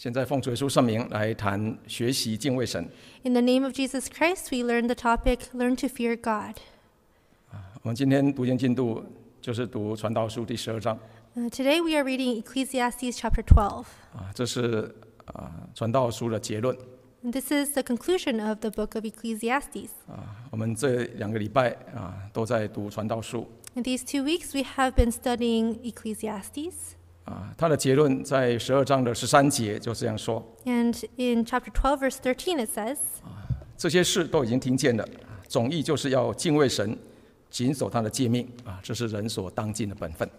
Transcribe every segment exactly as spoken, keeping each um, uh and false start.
现在奉主耶稣圣名来谈学习敬畏神。 In the name of Jesus Christ, we learn the topic, Learn to Fear God. 我们今天读经进度就是读传道书第十二章。 Uh, today we are reading Ecclesiastes chapter twelve. 啊，这是啊传道书的结论。 And this is the conclusion of the book of Ecclesiastes. 啊，我们这两个礼拜啊都在读传道书。 In these two weeks, we have been studying Ecclesiastes. 啊，它的结论在十二章的十三节就这样说： And in chapter twelve, verse thirteen, it says, 这些事都已经听见了，总意就是要敬畏神，谨守他的诫命啊，这是人所当尽的本分。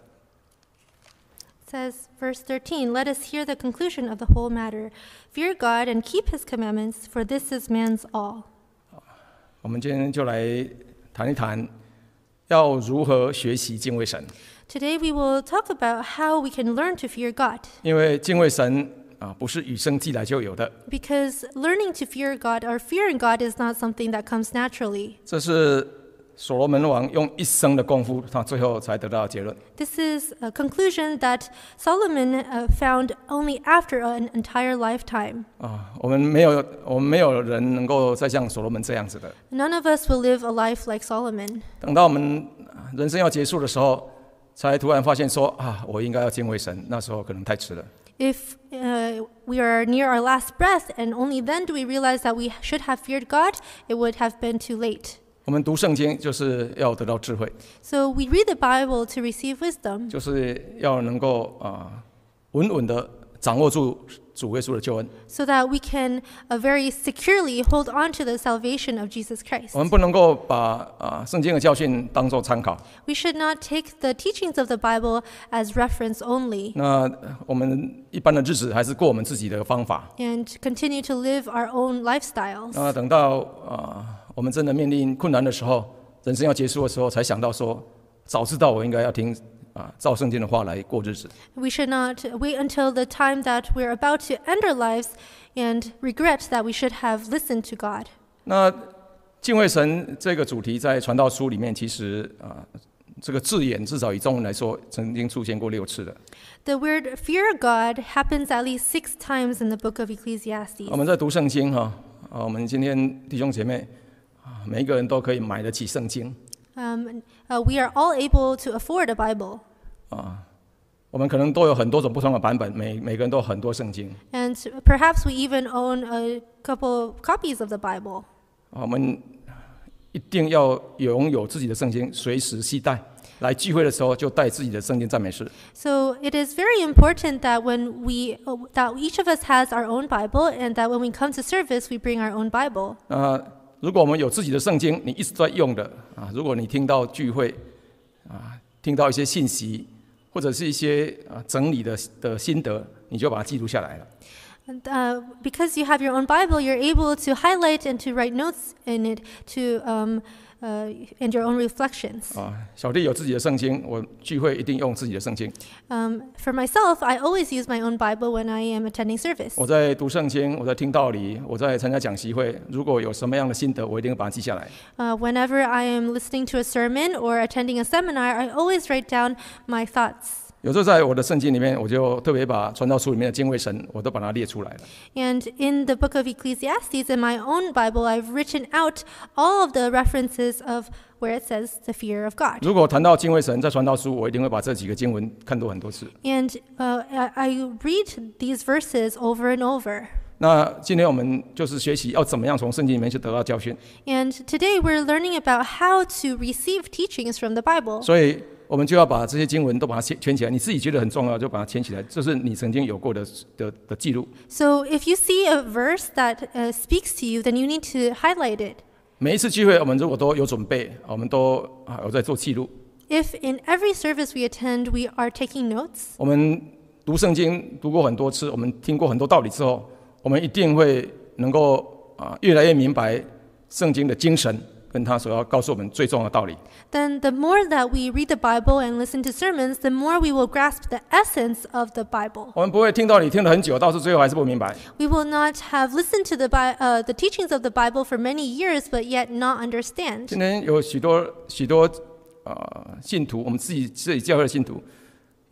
It says, verse thirteen, Let us hear the conclusion of the whole matter. Fear God and keep his commandments, for this is man's all. 我们今天就来谈一谈，要如何学习敬畏神。 Today we will talk about how we can learn to fear God. 因为敬畏神啊，不是与生俱来就有的， Because learning to fear God or fearing God is not something that comes naturally. 这是所罗门王用一生的功夫，他最后才得到的结论。 This is a conclusion that Solomon uh, found only after an entire lifetime. 啊，我们没有，我们没有人能够再像所罗门这样子的。 None of us will live a life like Solomon. 等到我们人生要结束的时候，才突然发现说啊，我应该要敬畏神。那时候可能太迟了。 If uh, we are near our last breath and only then do we realize that we should have feared God, it would have been too late. 我们读圣经就是要得到智慧， So we read the Bible to receive wisdom, 就是要能够啊稳稳的掌握住主耶稣的救恩。 so that we can uh, very securely hold on to the salvation of Jesus Christ. 我们不能够把啊圣经的教训当作参考。 We should not take the teachings of the Bible as reference only 那我们一般的日子还是过我们自己的方法。 and continue to live our own lifestyles. 那等到啊我们真的面临困难的时候，人生要结束的时候，才想到说，早知道我应该要听啊照圣经的话来过日子。 We should not wait until the time that we're about to end our lives and regret that we should have listened to God. 那敬畏神这个主题在传道书里面，其实啊这个字眼至少以中文来说，曾经出现过六次的。 The word fear God happens at least six times in the book of Ecclesiastes. 我们在读圣经哈啊，我们今天弟兄姐妹啊，每一个人都可以买得起圣经。 Um, uh, we are all able to afford a Bible. 啊，我们可能都有很多种不同的版本，每每个人都有很多圣经。 And perhaps we even own a couple copies of the Bible. 啊，我们一定要拥有自己的圣经，随时携带。来聚会的时候就带自己的圣经赞美诗。 So it is very important that when we uh, that each of us has our own Bible, and that when we come to service, we bring our own Bible. 啊，如果我们有自己的圣经，你一直在用的啊，如果你听到聚会啊，听到一些信息，或者是一些啊整理的的心得，你就把它记录下来了。 And, uh, because you have your own Bible, you're able to highlight and to write notes in it to um, uh, and your own reflections. 啊，小弟有自己的圣经，我聚会一定用自己的圣经。 Um, for myself, I always use my own Bible when I am attending service. 我在读圣经，我在听道理，我在参加讲习会，如果有什么样的心得，我一定会把它记下来。 Uh, whenever I am listening to a sermon or attending a seminar, I always write down my thoughts. 有时候在我的圣经里面，我就特别把传道书里面的敬畏神，我都把它列出来了。 And in the book of Ecclesiastes, in my own Bible, I've written out all of the references of where it says the fear of God. 如果谈到敬畏神，在传道书，我一定会把这几个经文看多很多次。 And uh, I, I read these verses over and over. 那今天我们就是学习要怎么样从圣经里面去得到教训。 And today we're learning about how to receive teachings from the Bible. 所以我们就要把这些经文都把它圈起来，你自己觉得很重要，就把它圈起来，这是你曾经有过的的的记录。 So if you see a verse that uh, speaks to you, then you need to highlight it. 每一次聚会，我们如果都有准备，我们都啊有在做记录。 If in every service we attend, we are taking notes, 我们读圣经读过很多次，我们听过很多道理之后，我们一定会能够啊越来越明白圣经的精神，跟他所要告诉我们最重要的道理。 then the more that we read the Bible and listen to sermons, the more we will grasp the essence of the Bible. 我们不会听道理听了很久，到是最后还是不明白。 We will not have listened to the, Bi- uh, the teachings of the Bible for many years, but yet not understand. 今天有许多许多啊、呃信徒，我们自己自己教会的信徒，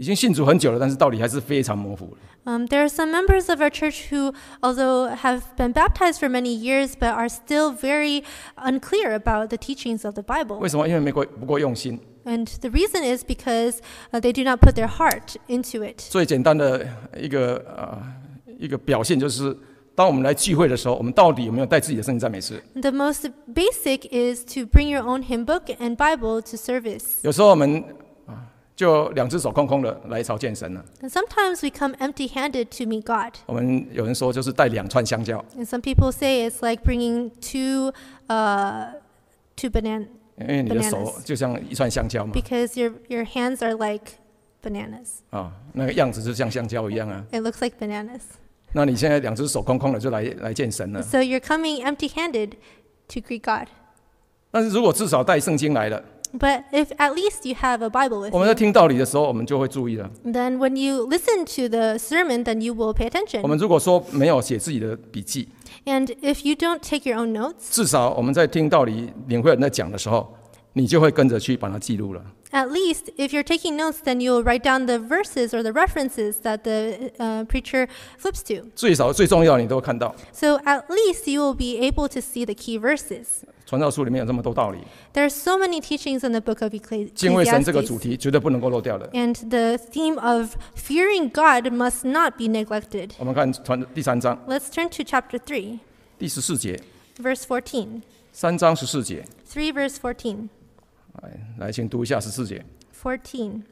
已经信主很久了，但是道理还是非常模糊了。 Um, there are some members of our church who, although have been baptized for many years, but are still very unclear about the teachings of the 为 Bible. 什么？因为没够不够用心。 And the reason is because uh, they do not put their heart into it. 最简单的一个呃一个表现就是，当我们来聚会的时候，我们到底有没有带自己的圣经赞美诗？ The most basic is to bring your own hymn book and Bible to service. 有时候我们啊就两只手空空的来朝见神了。 And sometimes we come empty-handed to meet God. 我们有人说就是带两串香蕉， And some people say it's like bringing two, uh, two bananas. 因为你的手 Bananas 就像一串香蕉嘛， Because your your hands are like bananas. 啊，那个样子就像香蕉一样啊。 It looks like bananas. 那你现在两只手空空的就来来见神了。 So you're coming empty-handed to greet God. 但是如果至少带圣经来了， But if at least you have a Bible with 我们在 you, 听道理的时候，我们就会注意了。 then when you listen to the sermon, then you will pay 我 attention. 们如果说没有写自己的笔记， And if you don't take your own notes, 至少我们在听道理领会人在讲的时候，你就会跟着去把它记录了。 at least if you're taking notes, then you'll write down the verses or the references that the uh, preacher flips to. 最少最重要的你都会看到。 So at least you will be able to see the key verses. 传道书里面有这么多道理， There are so many teachings in the book of Ecclesi- 敬畏神这个主 Ecclesiastes. 题绝对不能够漏掉的。 And the theme of fearing God must not be neglected. 我们看传第三章 Let's turn to chapter three, 第十四节， verse fourteen. 三章十四节， three verse fourteen. 来来，请读一下十四节。 fourteen.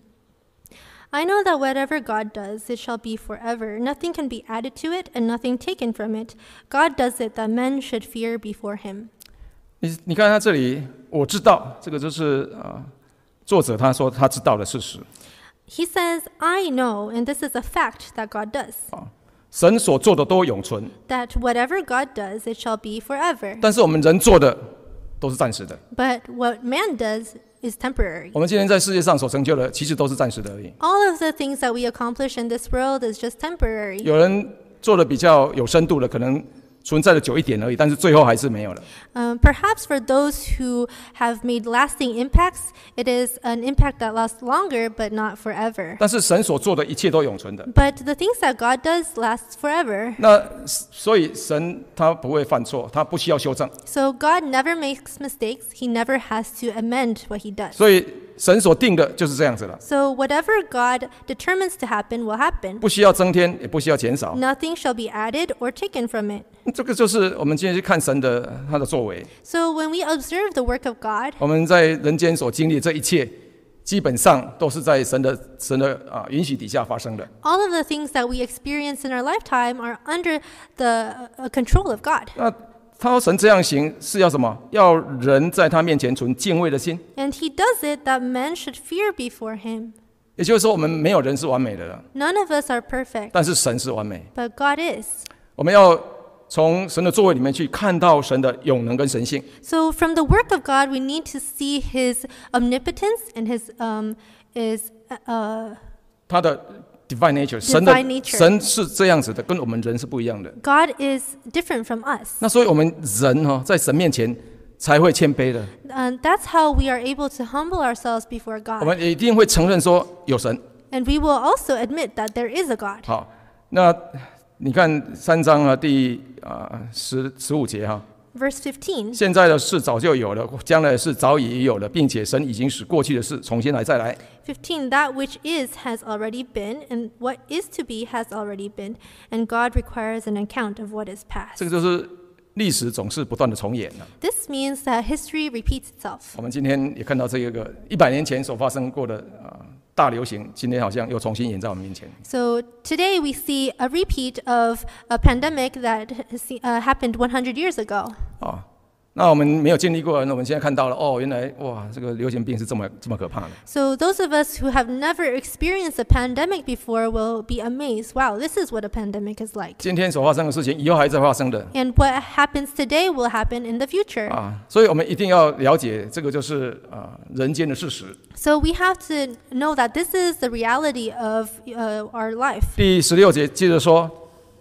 I know that whatever God does, it shall be forever. Nothing can be added to it, and nothing taken from it. God does it that men should fear before him. 你你看他这里，我知道这个就是啊、呃，作者他说他知道的事实。 He says, I know, and this is a fact that God does, 神所做的都永存， that whatever God does, it shall be forever. 但是我们人做的都是暂时的。 But what man does is temporary. 我们今天在世界上所成就的，其实都是暂时的而已。 All of the things that we accomplish in this world is just temporary. 有人做的比较有深度的，可能存在的久一点而已，但是最后还是没有了。 Um, perhaps for those who have made lasting impacts, it is an impact that lasts longer, but not forever. 但是神所做的一切都永存的。 But the things that God does last forever. 那所以神他不会犯错，他不需要修正。 So God never makes mistakes. He never has to amend what he does. 所以神所定的就是这样子了， So whatever God determines to happen will happen. 不需要增添，也不需要减少。 Nothing shall be added or taken from it. 这个就是我们今天去看神的他的作为。 So when we observe the work of God, 我们在人间所经历的这一切，基本上都是在神的神的啊允许底下发生的。 all of the things that we experience in our lifetime are under the uh, control of God. 那他说神这样行是要什么？要人在他面前存敬畏的心。 And he does it that men should fear before him. 也就是说，我们没有人是完美的了， None of us are perfect, 但是神是完美。 but God is. 我们要从神的作为里面去看到神的永能跟神性。 So from the work of God, we need to see his omnipotence and his um, is uh, 他的 divine nature， 神的 nature 神是这样子的，跟我们人是不一样的。 God is different from us. 那所以我们人哈、哦，在神面前才会谦卑的。 And that's how we are able to humble ourselves before 我 God. 们也一定会承认说有神。 And we will also admit that there is a God. 好，那你看三章啊第啊十十五节哈、 Verse fifteen. 现在的事早就有了，将来的事早已有了，并且神已经使过去的事重新来再来。 fifteen. That which is has already been, and what is to be has already been, and God requires an account of what is 这 past. 个就是历史总是不断的重演了。 This means that history repeats itself. 我们今天也看到这一个一百年前所发生过的啊、大流行，今天好像又重新演在我们面前。 So today we see a repeat of a pandemic that uh, happened one hundred years ago. 啊，那我们没有经历过的人，我们现在看到了，哦，原来哇，这个流行病是这么这么可怕的。 So those of us who have never experienced a pandemic before will be amazed. Wow, this is what a pandemic is like. 今天所发生的事情，以后还在发生的 And what happens today will happen in the future. 啊，所以我们一定要了解，这个就是啊人间的事实。 So we have to know that this is the reality of uh, our life. 第十六节接着说，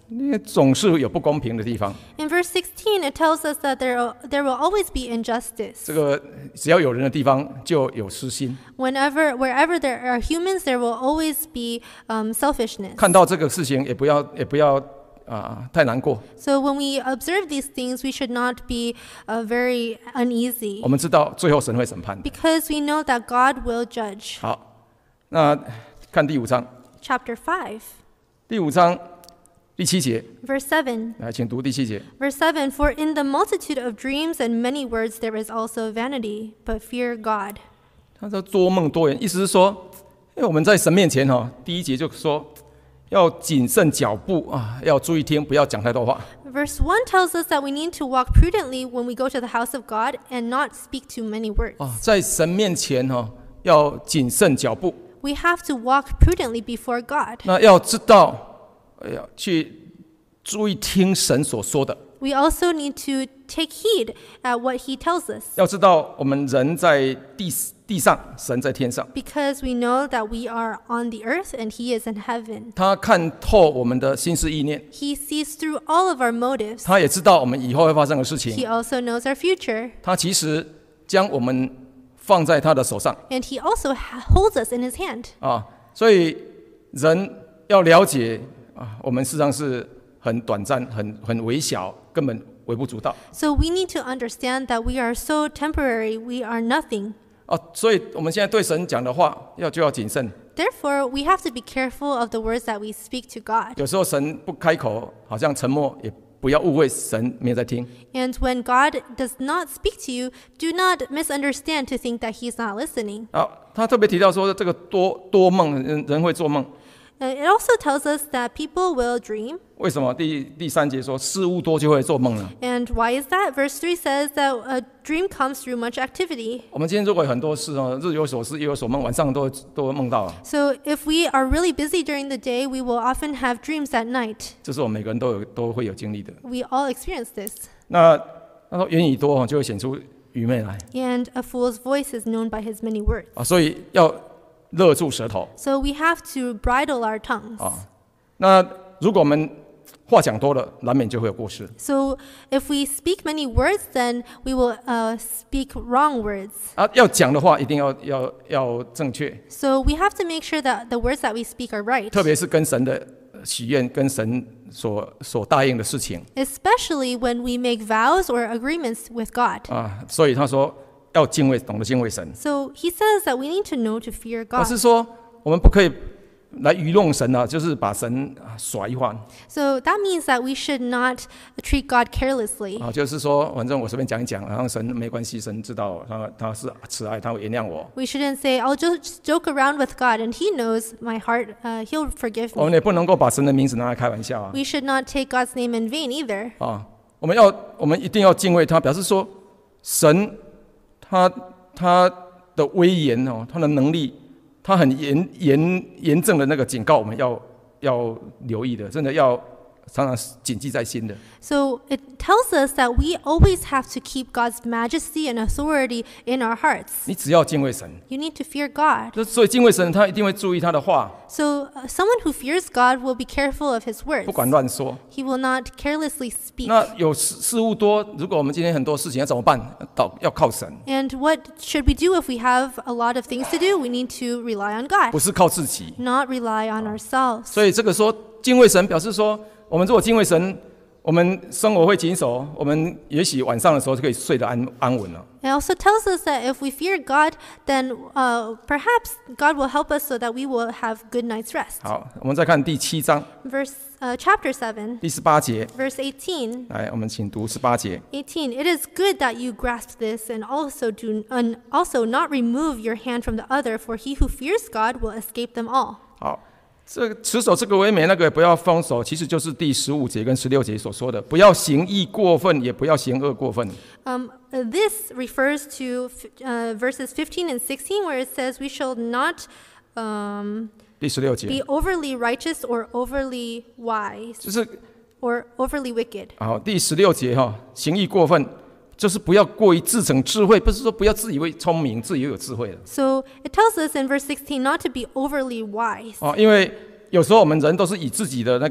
因为总是有不公平的地方。 In verse sixteen, it tells us that there, there will always be injustice. 这个只要有人的地方就有私心。 Whenever, wherever there are humans, there will always be um, selfishness. 看到这个事情也不要也不要啊、太难过。 So when we observe these things, we should not be uh, very uneasy, 我们知道最后神会审判。 because we know that God will judge. 好，那看第五章， Chapter five, 第五章第七节， verse seven. 来，请读第七节。 Verse seven, For in the multitude of dreams and many words there is also vanity, but fear God. 他说多梦多言，意思是说，因为我们在神面前哈、哦，第一节就说要谨慎脚步啊，要注意听，不要讲太多话。 Verse one tells us that we need to walk prudently when we go to the house of God and not speak too many words. 啊，在神面前哈、哦，要谨慎脚步。 We have to walk prudently before God. 那要知道，哎呀，去注意听神所说的。 We also need to take heed at what he tells us, 要知道，我们人在地地上，神在天上。 because we know that we are on the earth and he is in heaven. 他看透我们的心思意念， He sees through all of our motives. 他也知道我们以后会发生的事 He 情。 also knows our future, 他其实将我们放在他的手上 and he also ha- holds us in his hand. 啊，所以人要了解啊，我们事实上是很短暂、很很微小，根本微不足道 So we need to understand that we are so temporary, we are nothing. 啊。所以我们现在对神讲的话，要就要谨慎。 Therefore, we have to be careful of the words that we speak to God. 有时候神不开口，好像沉默，也不要误会神没有在听。 And when God does not speak to you, do not misunderstand to think that he's not listening. 啊，他特别提到说，这个多多梦，人人会做梦。 Uh, It also tells us that people will dream. 为什么？第第三节说，事物多就会做梦了。 And why is that? Verse three says that a dream comes through much activity. 我们今天如果有很多事哦，日有所思，夜有所梦，晚上都都会梦到啊。 So if we are really busy during the day, we will often have dreams at night. 这是我们每个人都有都会有经历的。 We all experience this. 那他说言语多哦，就会显出愚昧来 And a fool's voice is known by his many words. 啊，所以要勒住舌头 So we have to bridle our tongues. 啊。那如果我们话讲多了，难免就会有过失 So if we speak many words, then we will uh, speak wrong words. 啊。要讲的话，一定要要要正确， So we have to make sure that the words that we speak are right, 特别是跟神的许愿、跟神所所答应的事情 especially when we make vows or agreements with God. 啊。所以他说要敬畏，懂得敬畏神。 So he says that we need to know to fear 但 God. 是说我们不可以来愚弄神啊，就是把神啊耍一番 So that means that we should not treat God carelessly. 啊，就是说反正我随便讲一讲，然后神没关系，神知道他他是慈爱，他会原谅我。 We shouldn't say, I'll just joke around with God and he knows my heart, uh, he'll forgive 我们 me. 也不能够把神的名字拿来开玩笑啊 We should not take God's name in vain either. 啊！我们要我们一定要敬畏他，表示说神他他的威严哦，他的能力，他很严严严正的那个警告，我们要要留意的，真的要常常谨记在心的。 So it tells us that we always have to keep God's majesty and authority in our hearts. 你只要敬畏神， You need to fear God. 就所以敬畏神，他一定会注意他的话， So uh, someone who fears God will be careful of his 不 words. 管乱说。 He will not carelessly speak. 那有事事物多，如果我们今天很多事情要怎么办？祷要靠神， And what should we do if we have a lot of things to do? We need to rely on 不 God, 是靠自己。 not rely on ourselves. 所以这个说敬畏神，表示说，我们如果敬畏神，我们生活会谨守，我们也许晚上的时候就可以睡得安安稳了。 It also tells us that if we fear God, then uh, perhaps God will help us so that we will have good night's rest. 好，我们再看第七章 Verse uh, chapter seven, 第十八节， verse eighteen. 来，我们请读十八节。 eighteen. It is good that you grasp this and also do and also not remove your hand from the other, for he who fears God will escape them all. 好，这个持守这个为美，那个也不要放手，其实就是第十五节跟十六节所说的，不要行义过分，也不要行恶过分。 Um, uh, this refers to uh, verses fifteen and sixteen, where it says we shall not um, 第十六节 be overly righteous or overly wise 就是 or overly wicked. 好，第十六节哈，行义过分，就是不要过于自逞智慧，不是说不要自以为聪明，自以为有智慧了 So it tells us in verse sixteen not to be overly wise. 哦，因为有时候我们人都是以自己的那个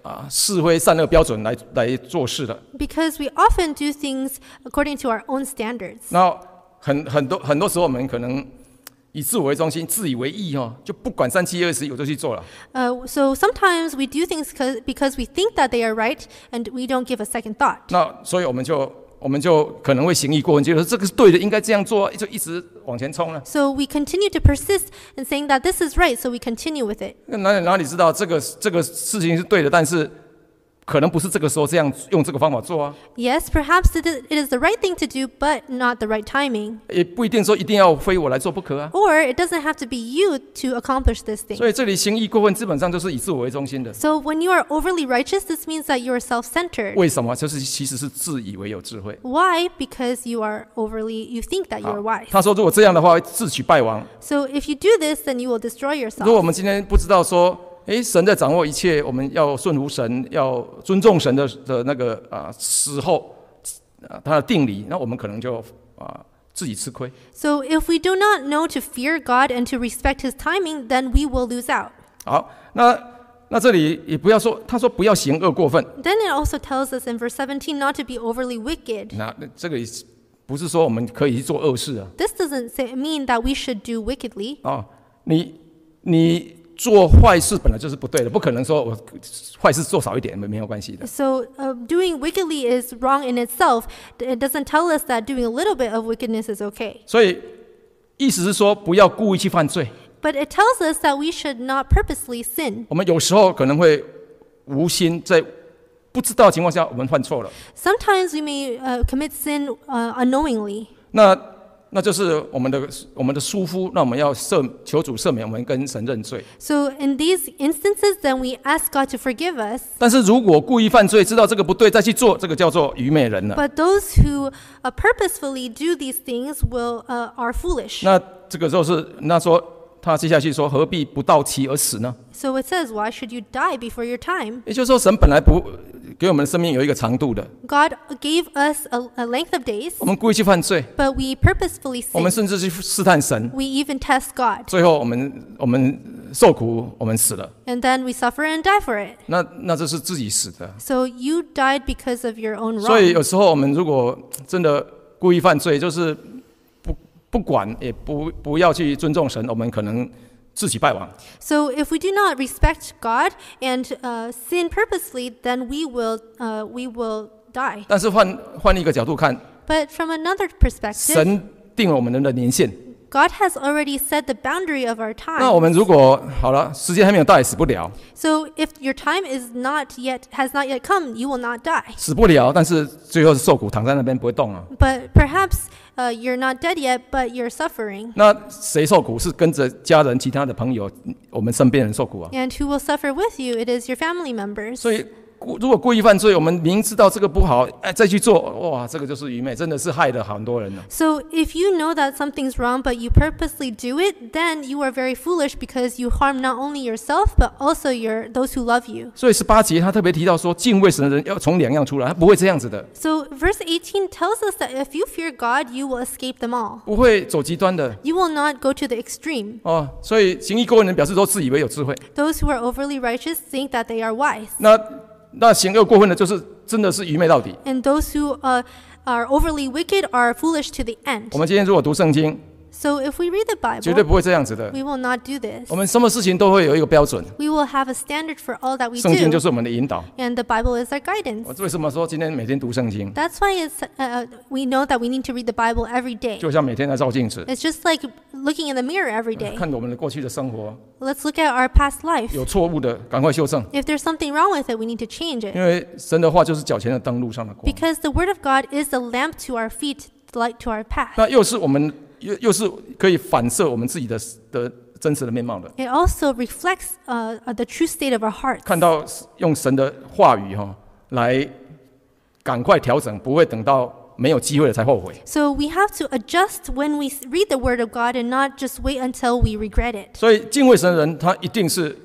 啊是非善恶标准来来做事的。 Because we often do things according to our own standards. 那很很多很多时候我们可能以自我为中心，自以为意哦，就不管三七二十一我就去做了。 Uh, so sometimes we do things 'cause- because we think that they are right and we don't give a second thought. 那所以我们就我们就可能会行义过分，觉得这个是对的，应该这样做，就一直往前冲了。 So we continue to persist in saying that this is right, so we continue with it. 那哪里哪里知道这个这个事情是对的，但是可能不是这个时候这样用这个方法做啊， Yes, perhaps it is, it is the right thing to do, but not the right timing. 也不一定说一定要非我来做不可啊。 Or it doesn't have to be you to accomplish this thing. 所以这里行义过分基本上就是以自我为中心的。 So when you are overly righteous, this means that you are self-centered. 为什么？就是其实是自以为有智慧。 Why? Because you are overly, you think that you 好 are wise. 他说如果这样的话，会自取败亡。 So if you do this, then you will destroy 如 yourself. 果我们今天不知道说，诶，神在掌握一切，我们要顺服神，要尊重神的的那个啊时候啊他的定理，那我们可能就啊自己吃亏。 So if we do not know to fear God and to respect His timing, then we will lose out. 好，那那这里也不要说，他说不要行恶过分。 Then it also tells us in verse seventeen not to be overly wicked. 那这个不是说我们可以去做恶事啊。 This doesn't say, mean that we should do wickedly. 哦，你你做坏事本来就是不对的，不可能说我坏事做少一点没没有关系的。 So uh, doing wickedly is wrong in itself. It doesn't tell us that doing a little bit of wickedness is okay. 所以意思是说，不要故意去犯罪。 But it tells us that we should not purposely sin. 我们有时候可能会无心在不知道的情况下，我们犯错了。 Sometimes we may uh, commit sin uh, unknowingly. 那那就是我们的我们的疏忽，那我们要赦求主赦免我们，跟神认罪。 So in these instances, then we ask God to forgive us. 但是如果故意犯罪，知道这个不对再去做，这个叫做愚昧人了。 But those who uh, purposefully do these things will uh, are foolish. 那这个就是那说他接下去说，何必不到期而死呢？ So it says, why should you die before your time? 也就是说，神本来不给我们的生命有一个长度的， God gave us a, a length of days, 我们故意去犯罪， but we purposefully 我们 sin. 甚至去试探神， We even test God, 最后我们我们受苦，我们死了。 and then we suffer and die for it. 那那这是自己死的。 So you died because of your own 所以 wrong. 有时候我们如果真的故意犯罪，就是不不管也不不要去尊重神，我们可能自取败亡。 So if we do not respect God and uh, sin purposely, then we will uh, we will die. 但是换换一个角度看， But from another perspective, 神定了我们的年限。 God has already set the boundary of our 那我 time. 们如果好了，时间还没有到，也死不了， So if your time is not yet has not yet come, you will not die. 死不了，但是最后是受苦，躺在那边不会动啊。 But perhaps uh, you're not dead yet, but you're suffering. 那谁受苦？是跟着家人、其他的朋友，我们身边人受苦啊。 And who will suffer with you? It is your family members. 所以故如果故意犯罪，我们明知道这个不好，哎，再去做，哇，这个就是愚昧，真的是害了很多人了。 So if you know that something's wrong, but you purposely do it, then you are very foolish because you harm not only yourself, but also your those who love you. 所以十八节他特别提到说，敬畏神的人要从两样出来，他不会这样子的， So verse eighteen tells us that if you fear God, you will escape them all. 不会走极端的 You will not go to the extreme. 哦。所以行义过分人表示都自以为有智慧， Those who are overly righteous think that they are wise. 那那行恶过分的，就是真的是愚昧到底。 And those who uh, are overly wicked are foolish to the end. 我们今天如果读圣经， So if we read the 绝对 Bible, 不会这样子的。 we will not do this. 我们什么事情都会有一个标准， We will have a standard for all that we 圣经就 do. 是我们的引导。 And the Bible is our guidance. 我为什么说今天每天读圣经， That's why it's, uh, we know that we need to read the Bible every day. 就像每天在照镜子， It's just like looking in the mirror every day. 看我们的过去的生活 Let's look at our past life. 有错误的，赶快修正， If there's something wrong with it, we need to change it. 因为神的话就是脚前的灯，路上的光。 Because the Word of God is a lamp to our feet, light to our path. 那又是我们又又是可以反射我们自己的的真实的面貌的。 It also reflects uh, uh, the true state of our hearts. 看到用神的话语哈、来赶快调整，不会等到没有机会了才后悔。 So we have to adjust when we read the Word of God and not just wait until we regret it. 所以敬畏神的人，他一定是啊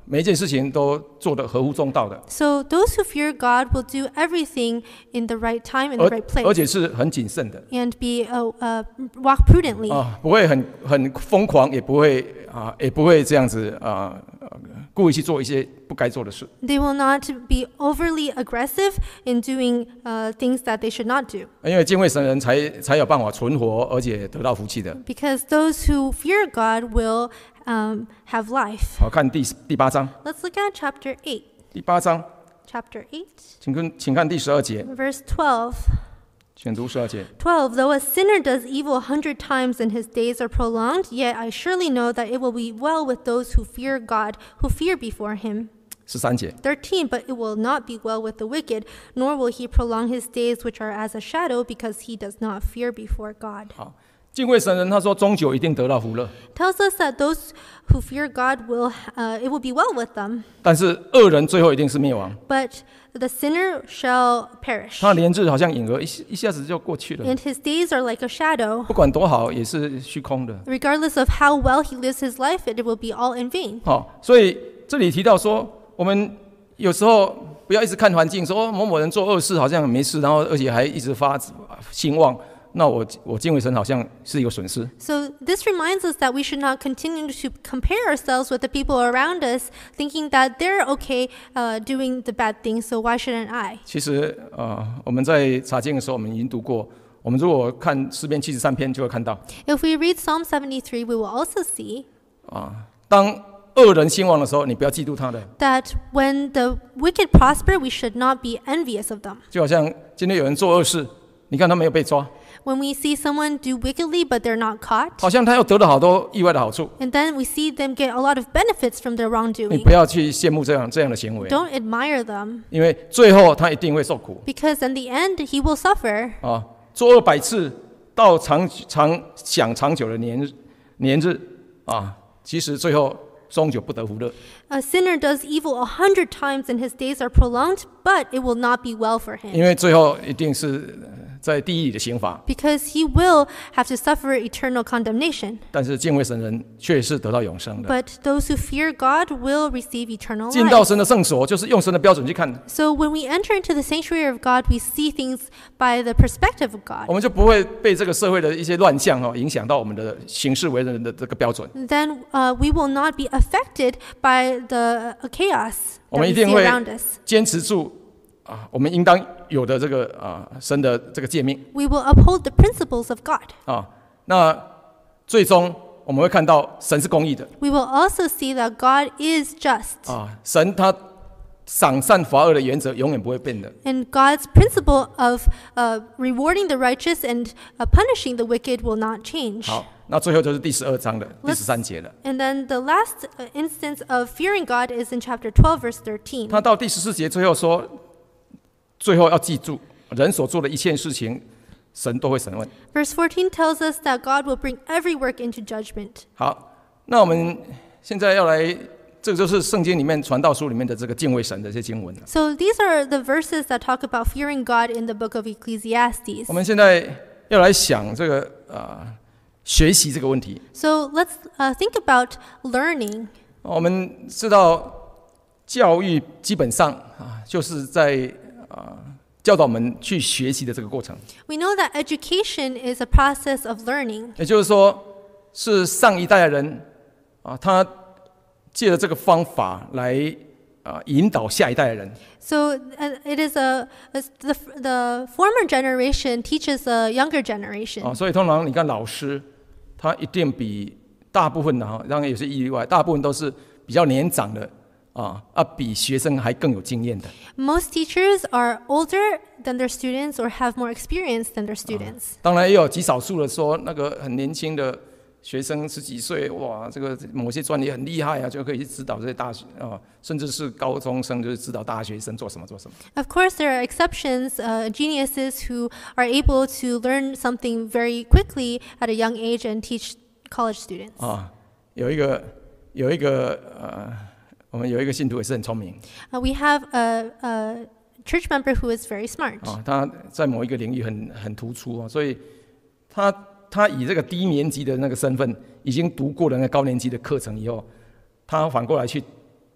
每一件事情都做得合乎中道的， So those who fear God will do everything in the right time, in 而 the right 而 place, 且是很谨慎的 and be uh, uh, walk prudently. 啊，不会很很疯狂，也不会啊，也不会这样子啊，呃故意去做一些不该做的事。 They will not be overly aggressive in doing uh, things that they should not do, 因为敬畏神的人才才有办法存活，而且得到福气的。 because those who fear God will um, have life. 好，看第第八章， Let's look at chapter eight. 第八章， Chapter eight, 请跟请看第十二节， verse twelve. 请读十二节。 twelve. Though a sinner does evil a hundred times and his days are prolonged, yet I surely know that it will be well with those who fear God, who fear before him. 十三节， thirteen. But it will not be well with the wicked, nor will he prolong his days, which are as a shadow, because he does not fear before God. 好，敬畏神的人，他说终究一定得到福乐， Tells us that those who fear God will, uh, it will be well with them, 但是恶人最后一定是灭亡。 but the sinner shall perish, 他连日好像影儿，一一下子就过去了， and his days are like a shadow. 不管多好也是虚空的。 Regardless of how well he lives his life, it will be all in vain. 好，所以这里提到说，我们有时候不要一直看环境，说某某人做恶事好像没事，然后而且还一直发兴旺，那我我敬畏神好像是一个损失。 So this reminds us that we should not continue to compare ourselves with the people around us, thinking that they're okay uh, doing the bad things, so why shouldn't I? 其实呃，我们在查经的时候，我们已经读过。我们如果看诗篇七十三篇，就会看到 If we read Psalm seventy-three, we will also see 啊，当恶人兴旺的时候，你不要嫉妒他的。 that when the wicked prosper, we should not be envious of them. 就好像今天有人做恶事，你看他没有被抓， When we see someone do wickedly but they're not caught, 好像他又得了好多意外的好处。 and then we see them get a lot of benefits from their 你 wrongdoing, 不要去羡慕这样这样的行为， don't admire them, 因为最后他一定会受苦 because in the end, he will suffer. 啊！做恶百次，到长长享长久的年日年日啊，其实最后终究不得福乐。 A sinner does evil a hundred times and his days are prolonged, but it will not be well for 因 him, 为最后一定是在地狱里的刑罚， because he will have to suffer eternal condemnation. 但是敬畏神人却是得到永生的。 But those who fear God will receive eternal 进到 life. 神的圣所，就是用神的标准去看， So when we enter into the sanctuary of God, we see things by the perspective of 我 God. 们就不会被这个社会的一些乱象哦影响到我们的行事为人的这个标准。 Then uh, we will not be affected by the uh, chaos 我 that 们 we 一定 see 会 around us. 坚持住啊，我们应当有的这个啊神的这个诫命 We will uphold the principles of God. 啊。那最终我们会看到神是公义的 We will also see that God is just. 啊，神他赏善罚恶的原则永远不会变的。 And God's principle of uh, rewarding the righteous and uh, punishing the wicked will not change. 好，那最后就是第十二章的第十三节了。 And then the last uh, instance of fearing God is in chapter twelve, verse thirteen. 他到第十四节最后说，最后要记住，人所做的一切事情，神都会审问。 Verse fourteen tells us that God will bring every work into judgment. 好，那我们现在要来，这个就是圣经里面传道书里面的这个敬畏神的这些经文了。 So these are the verses that talk about fearing God in the book of Ecclesiastes. 我们现在要来想这个呃学习这个问题。 So let's uh, think about learning. 我们知道教育基本上啊，就是在啊教导我们去学习的这个过程。 We know that education is a process of learning. 也就是说，是上一代的人啊，他借着这个方法来啊引导下一代的人。 So uh, it is a, a the, the former generation teaches the younger generation. 啊，所以通常你看老师，他一定比大部分的哈，当然有些例外，大部分都是比较年长的啊啊，比学生还更有经验的。 Most teachers are older than their students or have more experience than their students. 当然也有极少数的说，那个很年轻的学生十几岁，哇，这个某些专业很厉害啊，就可以去指导这些大学啊，甚至是高中生，就是指导大学生做什么做什么。 Of course, there are exceptions, uh, geniuses who are able to learn something very quickly at a young age and teach college students. 啊，有一个有一个呃，我们有一个信徒也是很聪明 Uh, we have a, a church member who is very smart. 啊，他在某一个领域很很突出啊，所以他他以这个低年级的那个身份，已经读过了那个高年级的课程以后，他反过来去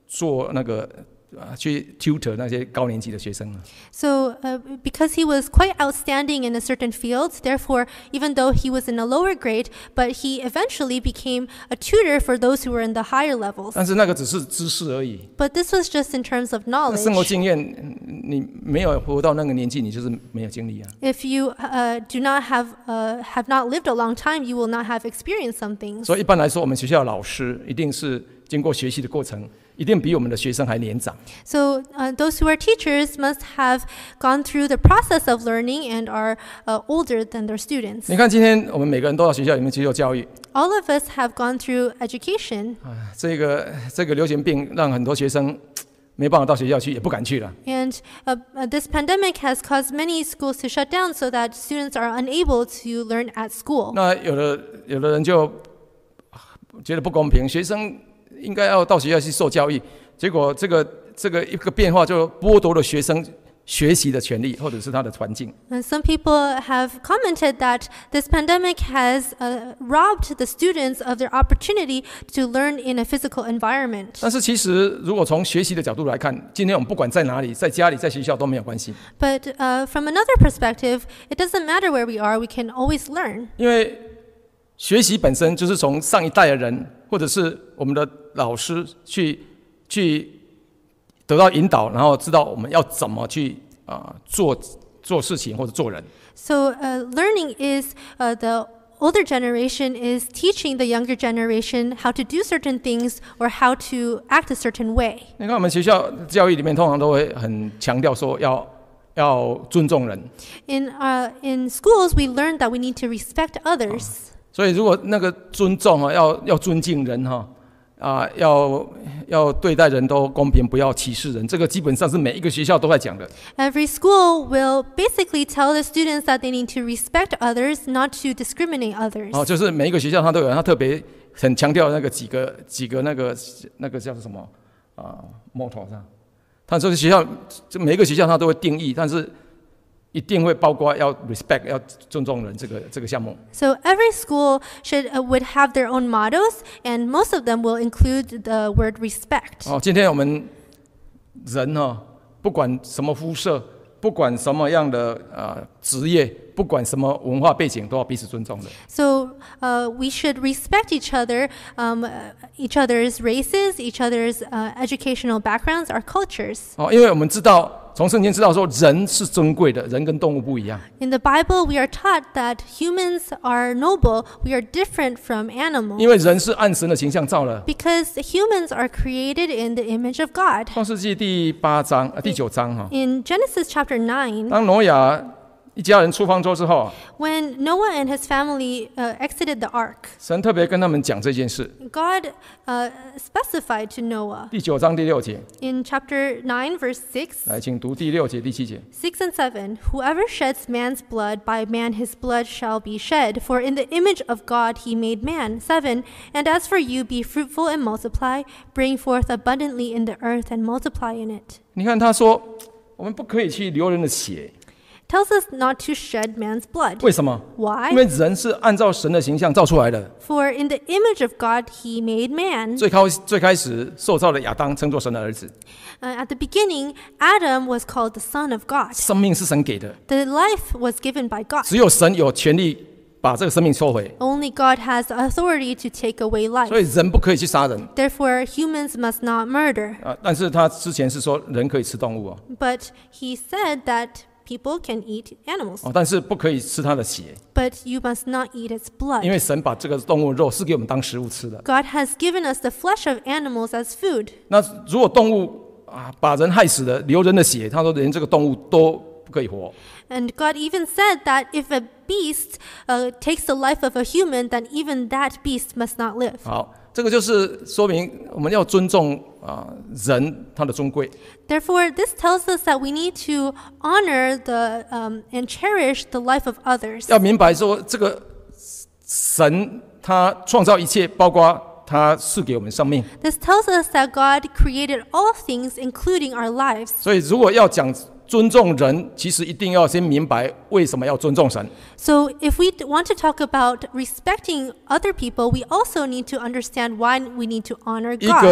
做那个啊去 tutor 那些高年级的学生啊。 So, uh, because he was quite outstanding in a certain field, therefore, even though he was in a lower grade, but he eventually became a tutor for those who were in the higher levels. 但是那个只是知识而已。 But this was just in terms of 那生活 knowledge. 经验，你没有活到那个年纪，你就是没有经历啊。 If you uh, do not have uh, have not lived a long time, you will not have experienced some things. 所以一般来说，我们学校的老师一定是经过学习的过程，一定比我们的学生还年长。 So uh, those who are teachers must have gone through the process of learning and are uh, older than their students. 你看，今天我们每个人都到学校里面接受教育， All of us have gone through education, 啊，这个这个流行病让很多学生没办法到学校去，也不敢去了。 and uh, uh, this pandemic has caused many schools to shut down so that students are unable to learn at school. 那有的有的人就啊觉得不公平，学生应该要到学校去受教育，结果这个这个一个变化就剥夺了学生学习的权利，或者是他的环境。 And some people have commented that this pandemic has uh, robbed the students of their opportunity to learn in a physical environment. 但是其实，如果从学习的角度来看，今天我们不管在哪里，在家里、在学校都没有关系， But uh, from another perspective, it doesn't matter where we are, we can always learn. 因为学习本身就是从上一代的人，或者是我们的老师去去得到引导，然后知道我们要怎么去啊、呃、做做事情或者做人。 So uh, learning is uh, the older generation is teaching the younger generation how to do certain things or how to act a certain way. 你看我们学校教育里面通常都会很强调说要要尊重人， In uh, in schools, we learn that we need to respect others. 所以如果那个尊重啊，要要尊敬人哈。啊，要要对待人都公平，不要歧视人，这个基本上是每一个学校都在讲的。 Every school will basically tell the students that they need to respect others, not to discriminate others. 哦，就是每一个学校它都有，它特别很强调那个几个几个那个那个叫做什么啊 motto 上，它这个学校每一个学校它都会定义，但是一定会包括要 respect 要尊重人这个这个项目。 So every school should uh, would have their own mottos, and most of them will include the word respect. 哦，今天我们人哈、哦，不管什么肤色，不管什么样的呃职业，不管什么文化背景，都要彼此尊重的。 So uh, we should respect each other, um, uh, each other's races, each other's uh, educational backgrounds, our cultures. 哦，因为我们知道。从圣经知道说，人是尊贵的，人跟动物不一样。 In the Bible, we are taught that humans are noble. We are different from 因 animals 为人是按神的形象造的。 because humans are created in the image of God. 创世纪第八章、呃、第九章哈、 In Genesis chapter nine, 当挪亚一家人出方舟之后， when Noah and his family uh, exited the ark, 神特别跟他们讲这件事。 God uh, specified to Noah 第九章第六节， in chapter nine, verse six, 来，请读第六节、第七节。 six and seven, whoever sheds man's blood, by man his blood shall be shed, for in the image of God he made man. Seven, and as for you, be fruitful and multiply, bring forth abundantly in the earth and multiply in it. 你看他说，我们不可以去流人的血， Tells us not to shed man's blood. 为什么？ Why? 因为人是按照神的形象造出来的。 For in the image of God he made man. 最开最开始受造的亚当称作神的儿子， Uh, at the beginning, Adam was called the son of God. 生命是神给的， The life was given by God. 只有神有权利把这个生命收回， Only God has the authority to take away 所以 life. 人不可以去杀人 Therefore, humans must not murder. 啊。但是他之前是说人可以吃动物哦， But he said that people can eat animals, 哦，但是不可以吃它的血， but you must not eat its 因 blood. 为神把这个动物肉是给我们当食物吃的。 God has given us the flesh of animals as food. 那如果动物啊把人害死了，流人的血，他说连这个动物都不可以活。 And God even said that if a beast uh, takes the life of a human, then even that beast must not live. 好，这个就是说明我们要尊重啊人他的尊贵。 Therefore, this tells us that we need to honor the um, and cherish the life of others. 要明白说，这个神他创造一切，包括他赐给我们生命。 This tells us that God created all things, including our lives. 所以，如果要讲尊重人，其实一定要先明白为什么要尊重神。 So, if we d- want to talk about respecting other people, we also need to understand why we need to honor 一个 God.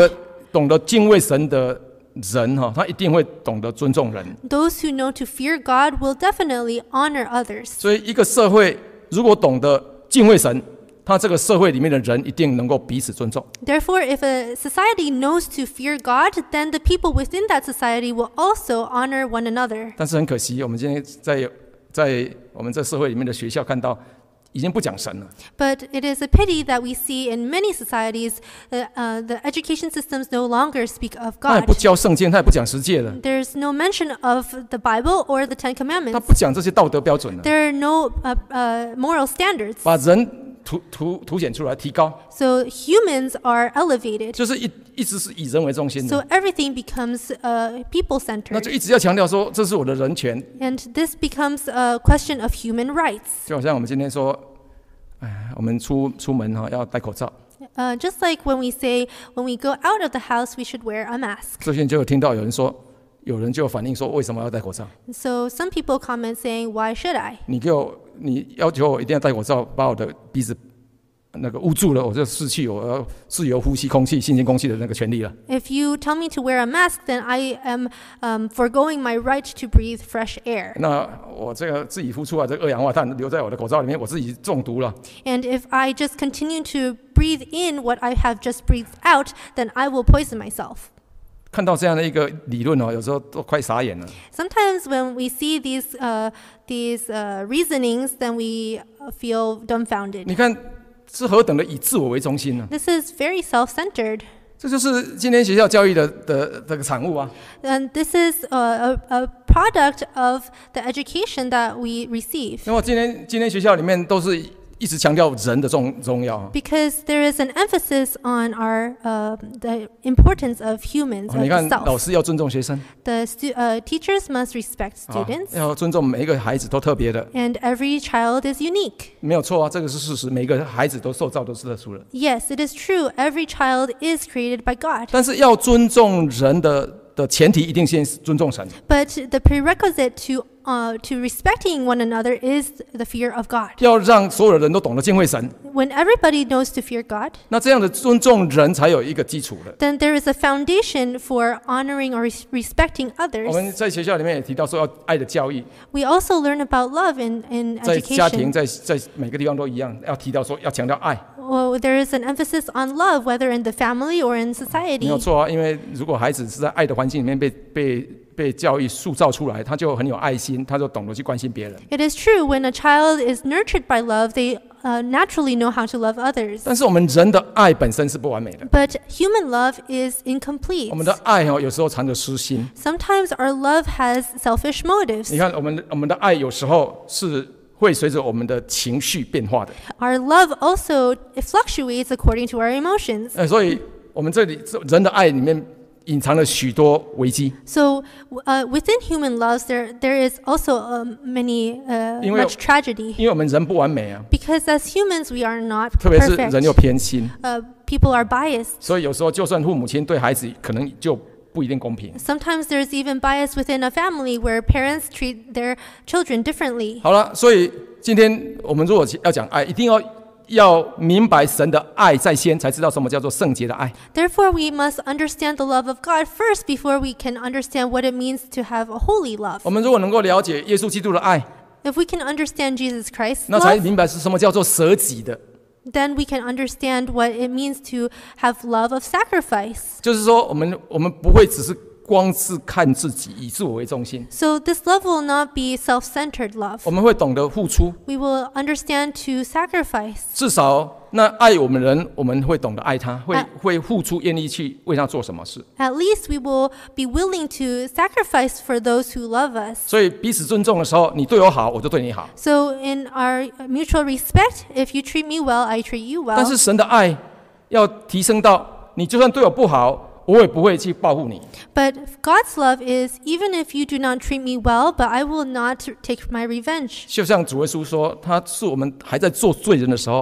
懂得敬畏神的人哈，他一定会懂得尊重人。 Those who know to fear God will definitely honor others. 所以一个社会如果懂得敬畏神，他这个社会里面的人一定能够彼此尊重。 Therefore, if a society knows to fear God, then the people within that society will also honor one another. 但是很可惜，我们今天在在我们这社会里面的学校看到，已经不讲神了。 But it is a pity that we see in many societies uh, uh, the education systems no longer speak of 他也 God. 不教圣经，他也不讲十诫了， There's no mention of the Bible or the Ten 他 Commandments. 不讲这些道德标准了， There are no uh, uh, moral standards. 把人凸凸凸显出来，提高， So humans are elevated. 就是一一直是以人为中心 So 的。 everything becomes uh, 那 people-centered. 就一直要强调说，这是我的人权， And this becomes a question of human rights. 就好像我们今天说，哎，我们出出门哈要戴口罩， Uh, just like when we say, when we go out of the house, we should wear a mask. 最近就有听到有人说，有人就反映说，为什么要戴口罩？ So some people comment saying, why should I? 你给我，你要求我一定要戴口罩，把我的鼻子那个捂住了，我就失去我要自由呼吸空气、新鲜空气的那个权利了。 If you tell me to wear a mask, then I am um, foregoing my right to breathe fresh air. 那我这个自己呼出来这个二氧化碳留在我的口罩里面，我自己中毒了。 And if I just continue to breathe in what I have just breathed out, then I will poison myself. 看到这样的一个理论哦，有时候都快傻眼了。 Sometimes when we see these, uh, these uh, reasonings, then we feel dumbfounded. 你看是何等的以自我为中心呢？ This is very self-centered. 这就是今天学校教育的的这个产物啊。 And this is a, a, a product of the education that we receive. 因为今天今天学校里面都是一直强调人的重重要啊。 Because there is an emphasis on our uh, the importance of humans, 哦你 of 看老 self. 师要尊重学生， The stu- uh, teachers must respect 啊 students, 要尊重每一个孩子都特别的， and every child is unique. 没有错啊，这个是事实，每个孩子都受造都是特殊的。 Yes, it is true. Every child is created by God. 但是要尊重人的的前提，一定先尊重神。 But the prerequisite to uh, to respecting one another is the fear of God. 要让所有的人都懂得敬畏神， When everybody knows to fear God, 那这样的尊重人才有一个基础的。 then there is a foundation for honoring or res- respecting 我 others. 们在学校里面也提到说要爱的教育， We also learn about love in, in 在家庭 education. 在在每个地方都一样，要提到说要强调爱， Well, there is an emphasis on love, whether in the family or in 没 society. 有错啊。因为如果孩子是在爱的环境里面被被被教育塑造出来，他就很有爱心，他就懂得去关心别人。 It is true, when a child is nurtured by love, they uh, naturally know how to love others. 但是我们人的爱本身是不完美的， But human love is incomplete. 我们的爱哦有时候藏着私心。 Sometimes our love has selfish 你 motives. 看我们我们的爱有时候是会随着我们的情绪变化的， Our love also it fluctuates according to our emotions. 呃，所以我们这里这人的爱里面隐藏了许多危机。 So uh, within human loves, there there is also um, many uh, 因为- much tragedy. 因为我们人不完美啊， Because as humans, we are not 特别是人又 perfect. 偏心， Uh, people are biased. 所以有时候就算父母亲对孩子可能就不一定公平。 Sometimes there's even bias within a family where parents treat their children differently. 好了，所以今天我们如果要讲爱，一定要要明白神的爱在先，才知道什么叫做圣洁的爱。 Therefore, we must understand the love of God first before we can understand what it means to have a holy love. 我们如果能够了解耶稣基督的爱， If we can understand Jesus Christ's 那才 love, 明白是什么叫做舍己的。 then we can understand what it means to have love of sacrifice. 就是说，我们我们不会只是光是看自己，以自我为中心， So this love will not be self-centered love. 我们会懂得付出。 We will understand to sacrifice. 至少，那爱我们的人，我们会懂得爱他，会啊会付出，愿意去为他做什么事。 At least we will be willing to sacrifice for those who love us. 所以彼此尊重的时候，你对我好，我就对你好。 So in our mutual respect, if you treat me well, I treat you 但 well. 是神的爱要提升到，你就算对我不好，我也不会去报复你。 But God's love is, even if you do not treat me well, but I will not take my revenge. 就像主耶稣说，他是我们还在做罪人的时候，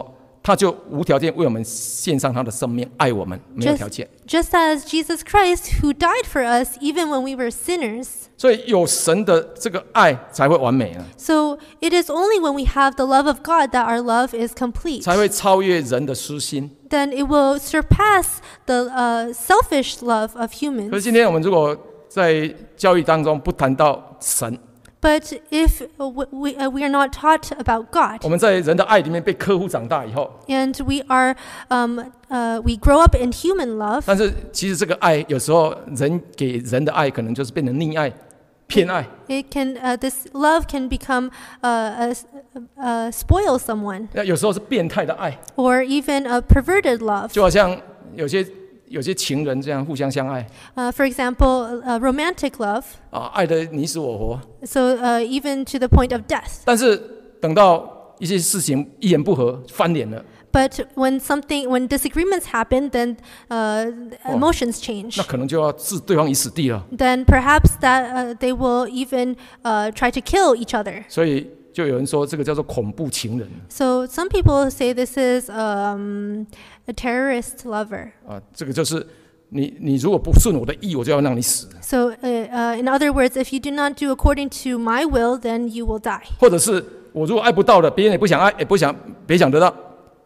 他就无条件为我们献上他的生命，爱我们，没有条件。 Just as Jesus Christ, who died for us even when we were sinners. 所以有神的这个爱才会完美呢， So it is only when we have the love of God that our love is complete. 才会超越人的私心。 Then it will surpass the uh, selfish love of 可是 humans. 今天我们如果在教育当中不谈到神， But if uh, we, uh, we are not taught about 我 God, 们在人的爱里面被呵护长大以后， and we are um, uh, we grow up in human love, 但是其实这个爱有时候人给人的爱可能就是变成溺爱、偏爱。 it can uh, this love can become uh, uh, uh, spoil someone, 那有时候是变态的爱， or even a perverted love. 就好像有些有些情人这样互相相爱 Uh, for example, uh, romantic love. 啊，爱得你死我活。 So uh, even to the point of death. 但是等到一些事情一言不合翻脸了， But when something, when disagreements happen, then uh, emotions change. 那可能就要置对方于死地了。 Then perhaps that uh, they will even uh, try to kill each other. 所以就有人说这个叫做恐怖情人 So some people say this is um, a terrorist lover. 啊，这个就是你你如果不顺我的意，我就要让你死， So uh, uh, in other words, if you do not do according to my will, then you will die. 或者是我如果爱不到的，别人也不想爱，也不想别想得到，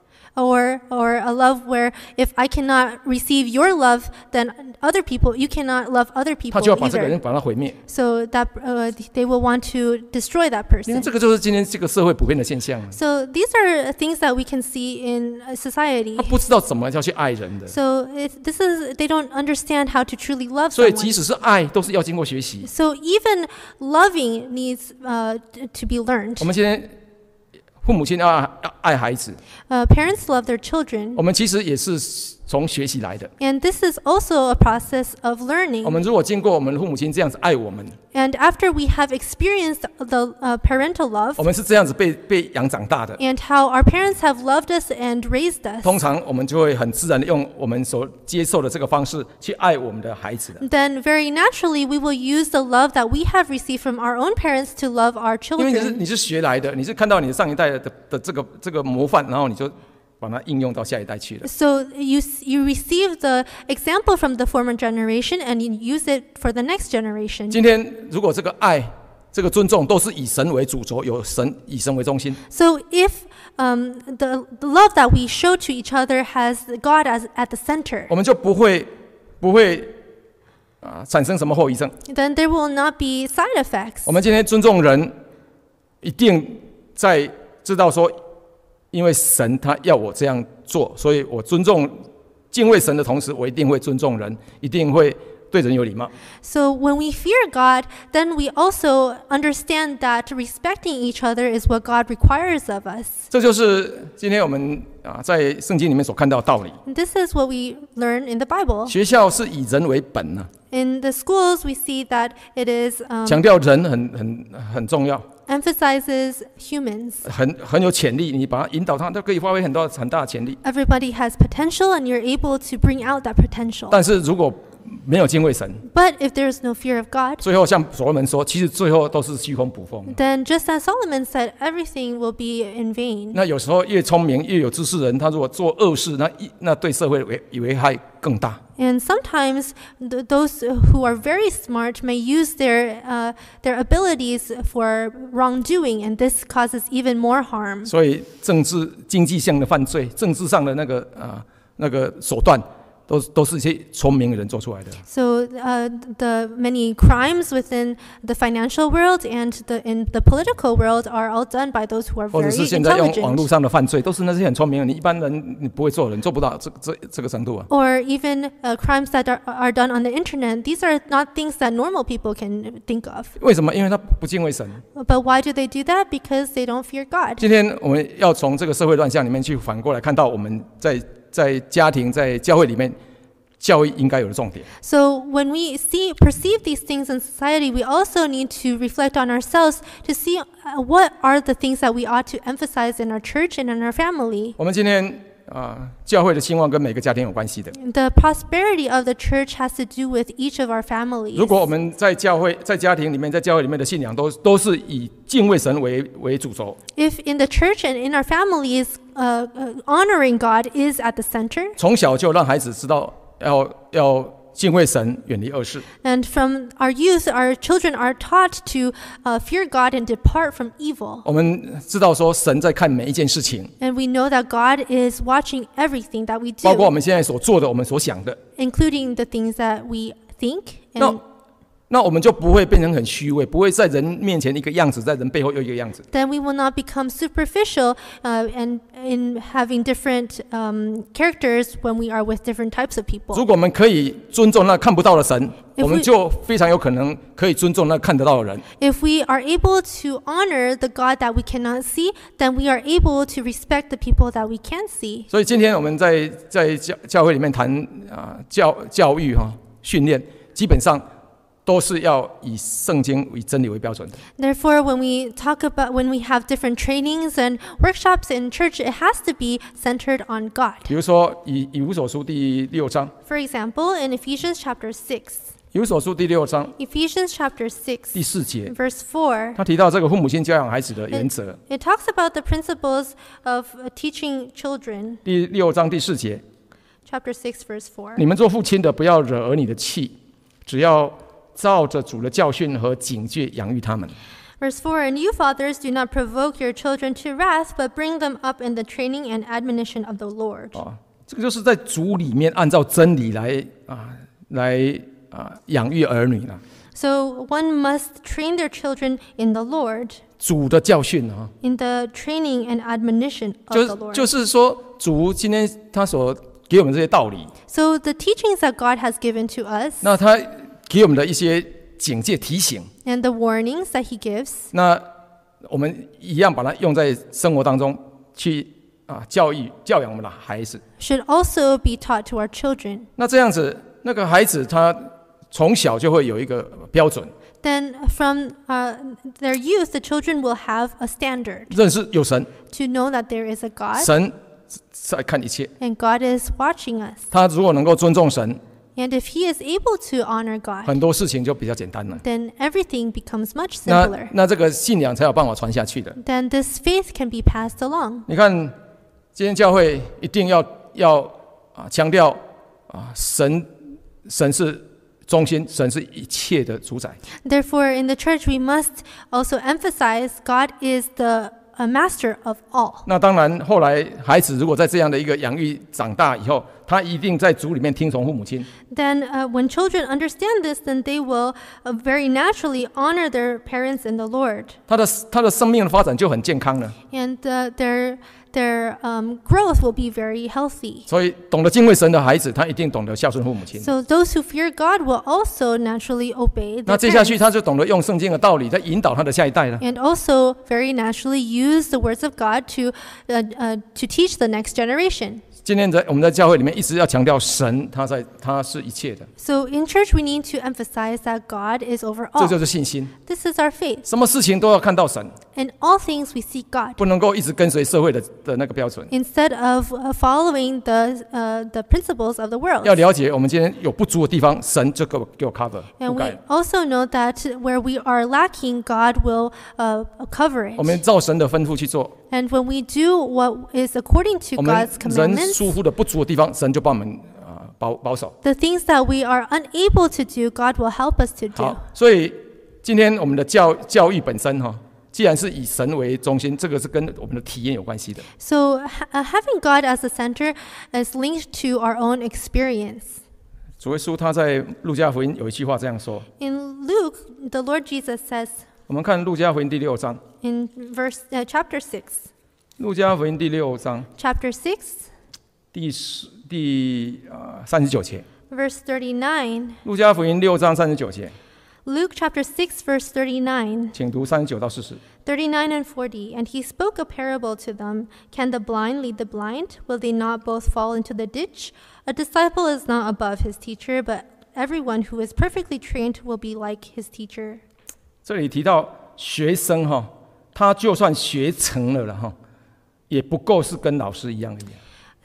Or, or a love where if I cannot receive your love, then other people, you cannot love other 他 people 就要把这个 either. 人把他毁灭。 So that uh, they will want to destroy that 因为 person. 这个就是今天这个社会普遍的现象， So these are things that we can see in uh, society. 他不知道怎么要去爱人的， So it, this is they don't understand how to truly love 所以即 someone. 使是爱，都是要经过学习。 So even loving needs uh, t- to be 我 learned. 们今天父母亲要爱要爱孩子， Uh, parents love their children, 我们其实也是从学习来的。 and this is also a process of 我 learning. 们如果经过我们的父母亲这样子爱我们， And after we have experienced the uh, parental love 我们是这样子被被养长大的， and how our parents have loved us and raised us, 通常我们就会很自然的用我们所接受的这个方式去爱我们的孩子的。 then very naturally we will use the love that we have received from our own parents to love our 因为你是 children. 你是学来的，你是看到你的上一代的的这个这个模范，然后你就把它应用到下一代去了。 So you s- you receive the example from the former generation and you use it for the next generation. 今天如果这个爱、这个尊重都是以神为主轴，有神以神为中心， So if um, the, the love that we show to each other has God as at the center, 我们就不会不会啊产生什么后遗症。 then there will not be side effects. 我们今天尊重人，一定在知道说，因为神他要我这样做，所以我尊重、敬畏神的同时，我一定会尊重人，一定会对人有礼貌。 So when we fear God, then we also understand that respecting each other is what God requires of us. 这就是今天我们啊在圣经里面所看到的道理。 And this is what we learn in the Bible. 学校是以人为本呢、 In the schools, we see that it is 强 um, 调人很很很重要， emphasizes humans. 很很有潜力，你把它引导他，都可以发挥很多很大的潜力。 Everybody has potential, and you're able to bring out that potential. 但是如果没有敬畏神， But if there's no fear of God, 最后像所罗门说，其实最后都是虚空捕风。 then just as Solomon said, everything will be in vain. 那有时候越聪明越有知识人，他如果做恶事，那一那对社会危危害更大。 And sometimes th- those who are very smart may use their uh, their abilities for wrongdoing, and this causes even more harm. 所以政治经济上的犯罪，政治上的那个啊、那个手段，都都是一些聪明人做出来的。 So uh, the many crimes within the financial world and the in the political world are all done by those who are 或者 very 是现在用网络 intelligent. 上的犯罪，都是那些很聪明的，你一般人你不会做的，你做不到这这这个程度啊。 Or even uh, crimes that are, are done on the internet. These are not things that normal people can think of. 为什么？因为他不敬畏神。 But why do they do that? Because they don't fear God. 今天我们要从这个社会乱象里面去反过来看到我们在在家庭、在教会里面教育应该有的重点。 So when we see perceive these things in society, we also need to reflect on ourselves to see uh, what are the things that we ought to emphasize in our church and in our family. 我们今天啊教会的兴旺跟每个家庭有关系的。 The prosperity of the church has to do with each of our families. 如果我们在教会、在家庭里面、在教会里面的信仰都都是以敬畏神为为主轴， If in the church and in our families, uh, uh, honoring God is at the center, 从小就让孩子知道要要敬畏神，远离恶事。 and from our youth, our children are taught to uh, fear God and depart from evil. 我们知道说神在看每一件事情， And we know that God is watching everything that we 包括我 do, 们现在所做的、我们所想的， including the things that we think. 那 And 那我们就不会变成很虚伪，不会在人面前一个样子，在人背后又一个样子。 then we will not become superficial uh, and in having different um, characters when we are with different types of 如 people. 果我们可以尊重那看不到的神， If 我们 we- 就非常有可能可以尊重那看得到的人。 If we are able to honor the God that we cannot see, then we are able to respect the people that we can see. 所以今天我们在在教教会里面谈啊、教教育哈、训练，基本上都是要以圣经为真理为标准的。 Therefore, when we talk about, when we have different trainings and workshops in church, it has to be centered on God. 比如说以以弗所书第六章， For example, in Ephesians chapter six, 以弗所书第六章 Ephesians chapter 第 six, 四节， verse four, 他提到这个父母亲教养孩子的原则。 it talks about the principles of uh, teaching children. 第六章第四节， Chapter six, verse four. 你们做父亲的不要惹儿女的气，只要照着主的教训和警戒养育他们。 Verse four, and you fathers do not provoke your children to wrath, but bring them up in the training and admonition of the Lord. 啊，这个就是在主里面按照真理来啊来啊养育儿女了。 So one must train their children in the Lord, 主的教训啊， in the training and admonition 就 of the Lord. 就是说主今天他所给我们这些道理， So the teachings that God has given to us 那他给我们的一些警戒提醒， and the warnings that He gives, 那我们一样把它用在生活当中去啊教育教养我们的孩子。 should also be taught to our children. 那这样子，那个孩子他从小就会有一个标准， Then from uh, their youth, the children will have a standard 认识有神， to know that there is a God 神在看一切。 and God is watching us. 他如果能够尊重神， And if he is able to honor God, 很多事情就比较简单了。 then everything becomes much 那 simpler. 那这个信仰才有办法传下去的。 Then this faith can be passed along. 你看，今天教会一定要要啊强调啊神神是中心，神是一切的主宰。 Therefore, in the church, we must also emphasize God is the a master of all. 那当然，后来孩子如果在这样的一个养育长大以后，他一定在主里面听从父母亲。 Then, uh, when children understand this, then they will uh, very naturally honor their parents and the Lord, 他的他的生命的发展就很健康了。 and uh, their their um, growth will be very healthy. 所以，懂得敬畏神的孩子，他一定懂得孝顺父母亲。 So those who fear God will also naturally obey 那 their 接下去， parents, 他就懂得用圣经的道理在引导他的下一代了。 and also very naturally use the words of God to uh, uh, to teach the next generation. 今天在我们在教会里面一直要强调神，他在他是一切的， So in church, we need to emphasize that God is over 这 all. 就是信心。 This is our faith. 什么事情都要看到神， In all things, we seek God 不能够一直跟随社会的的那个标准。 instead of uh, following the uh, the principles of the world. 要了解我们今天有不足的地方，神就给我给我 cover 覆 And 盖 we。also know that where we are lacking, God will uh, cover 我们 it. 照神的吩咐去做， And when we do what is according to 我们 God's 人 commandments, 疏忽的不足的地方，神就帮我们啊、保保守。 the things that we are unable to do, God will help us to do. 好，所以今天我们的教教育本身哈，既然是以神为中心，这个是跟我们的体验有关系的。 So ha- uh, having God as the center is linked to our own experience. 主耶稣他在路加福音有一句话这样说， In Luke, the Lord Jesus says 我们看路加福音第六章， in verse uh, chapter six, 路加福音第六章 chapter six, 第十第呃三十九节， verse thirty-nine. 路加福音六章三十九节， Luke chapter six, verse thirty-nine. 请读三十九到四十。 thirty-nine and forty. And he spoke a parable to them. Can the blind lead the blind? Will they not both fall into the ditch? A disciple is not above his teacher, but everyone who is perfectly trained will be like his teacher. 这里提到学生哈，他就算学成了了哈，也不够是跟老师一样而已。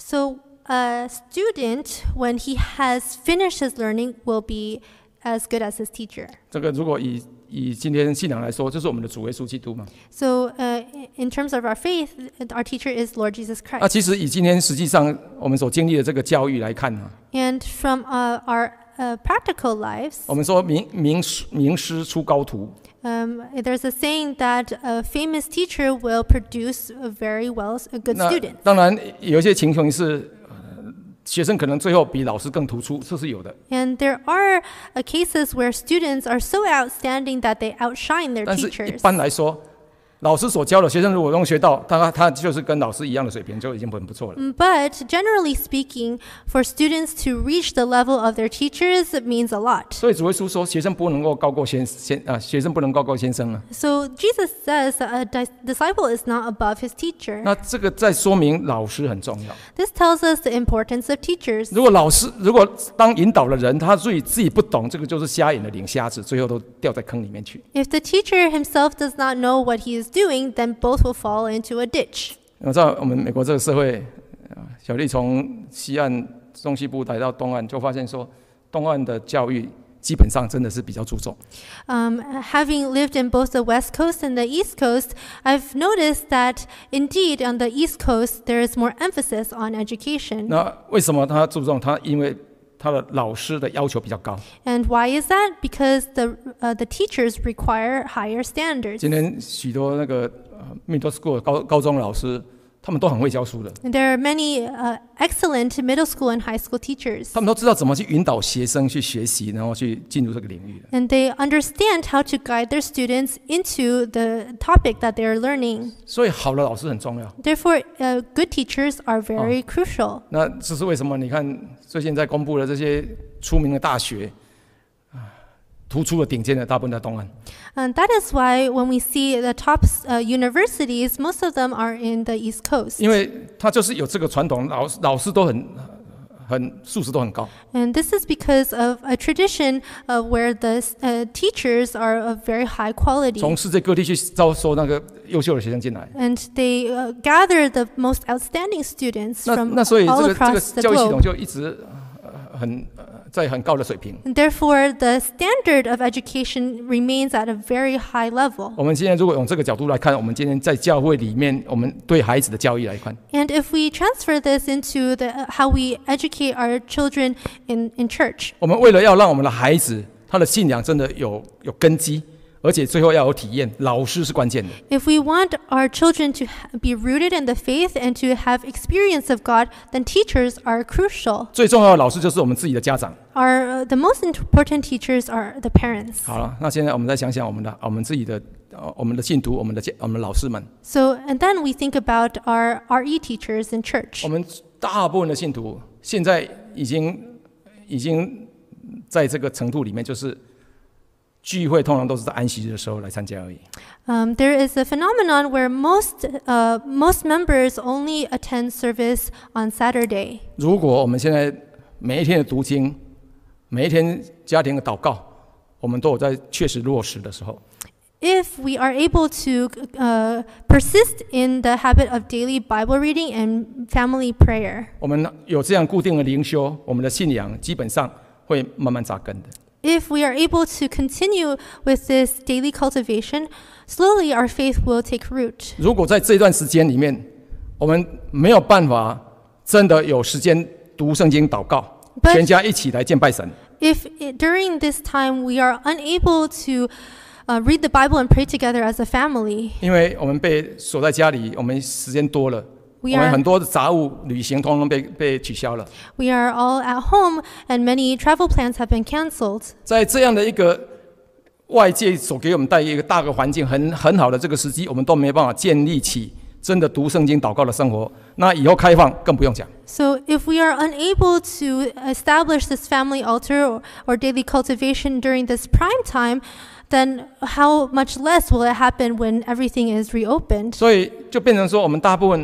So a student, when he has finished his learning, will be as good as his teacher. 这个如果以以今天信仰来说，就是我们的主耶稣基督嘛。 So uh, in terms of our faith, our teacher is Lord Jesus 那 Christ. 其实以今天实际上我们所经历的这个教育来看呢、 And from uh, our uh, practical lives, 我们说名名师名师出高徒， um, there's a saying that a famous teacher will produce a very well a good 那 student. 当然有一些情况是、呃、学生可能最后比老师更突出，这是有的。 And there are uh, cases where students are so outstanding that they outshine their 但是一 teachers. 般来说，老师所教的学生如果能学到，他他就是跟老师一样的水平，就已经很不错了。 But generally speaking, for students to reach the level of their teachers, it means a lot. 所以主耶稣说，学生不能够高过先先啊，学生不能高过先生啊。 So Jesus says that a dis- disciple is not above his teacher. 那这个在说明老师很重要。 This tells us the importance of teachers. 如果老师如果当引导的人，他自己自己不懂，这个就是瞎眼的领瞎子，最后都掉在坑里面去。 If the teacher himself does not know what he is doing, then both will fall into a ditch. 我知道我们美国这个社会，啊小丽从西岸中西部来到东岸，就发现说，东岸的教育基本上真的是比较注重。 Um, having lived in both the West Coast and the East Coast, I've noticed that indeed on the East Coast there is more emphasis on education. 那为什么他注重？他因为他的老师的要求比较高。 And why is that? Because the uh, the teachers require higher standards. 今天许多那个呃 middle school 高高中老师，他们都很会教书的， And there are many uh, excellent middle school and high school teachers. 他们都知道怎么去引导学生去学习，然后去进入这个领域的。 And they understand how to guide their students into the topic that they are learning. 所以好的老师很重要。 Therefore, uh, good teachers are very crucial. 那这是为什么？你看最近在公布的这些出名的大学，啊，突出的顶尖的大部分在东岸。 And that is why when we see the top uh, universities, most of them are in the East Coast. 因为他就是有这个传统，老老师都很很素质都很高。 And this is because of a tradition of where the uh, teachers are of very high quality. 从世界各地去招收那个优秀的学生进来。 And they uh, gather the most outstanding students 那 from 那所以这 all 个这个 across the 教育系统 globe. 就一直呃很呃在很高的水平。 And therefore, the standard of education remains at a very high level. 我们现在如果用这个角度来看，我们今天在教会里面，我们对孩子的教育来看， And if we transfer this into the, uh, how we educate our children in, in church, 我们为了要让我们的孩子他的信仰真的有有根基，而且最后要有体验，老师是关键的。 if we want our children to ha- be rooted in the faith and to have experience of God, then teachers are crucial. 最重要的老师就是我们自己的家长。 Our, uh, the most important teachers are the parents. 好了，那现在我们再想想我们的我们自己的呃我们的信徒，我们的家我们的老师们。 So, and then we think about our R E teachers in church. 我们大部分的信徒现在已经已经在这个程度里面，就是聚会通常都是在安息日的时候来参加而已。 Um, there is a phenomenon where most, uh, most members only attend service on Saturday. 如果我们现在每一天的读经，每一天家庭的祷告，我们都有在确实落实的时候， If we are able to uh, persist in the habit of daily Bible reading and family prayer, 我们有这样固定的灵修，我们的信仰基本上会慢慢扎根的。 if we are able to continue with this daily cultivation, slowly our faith will take root. 如果在这段时间里面，我们没有办法真的有时间读圣经、祷告， But- 全家一起来敬拜神， If it, during this time we are unable to uh, read the Bible and pray together as a family, 因为我们被锁在家里，我们时间多了，我 we 们 are 很多的杂物、旅行通通被被取消了。 we are all at home and many travel plans have been canceled. 在这样的一个外界所给我们带一个大的环境很很好的这个时机，我们都没办法建立起真的读圣经、祷告的生活。那以后开放更不用讲。 So if we are unable to establish this family altar or, or daily cultivation during this prime time, then how much less will it happen when everything is reopened? 所以就变成说，我们大部分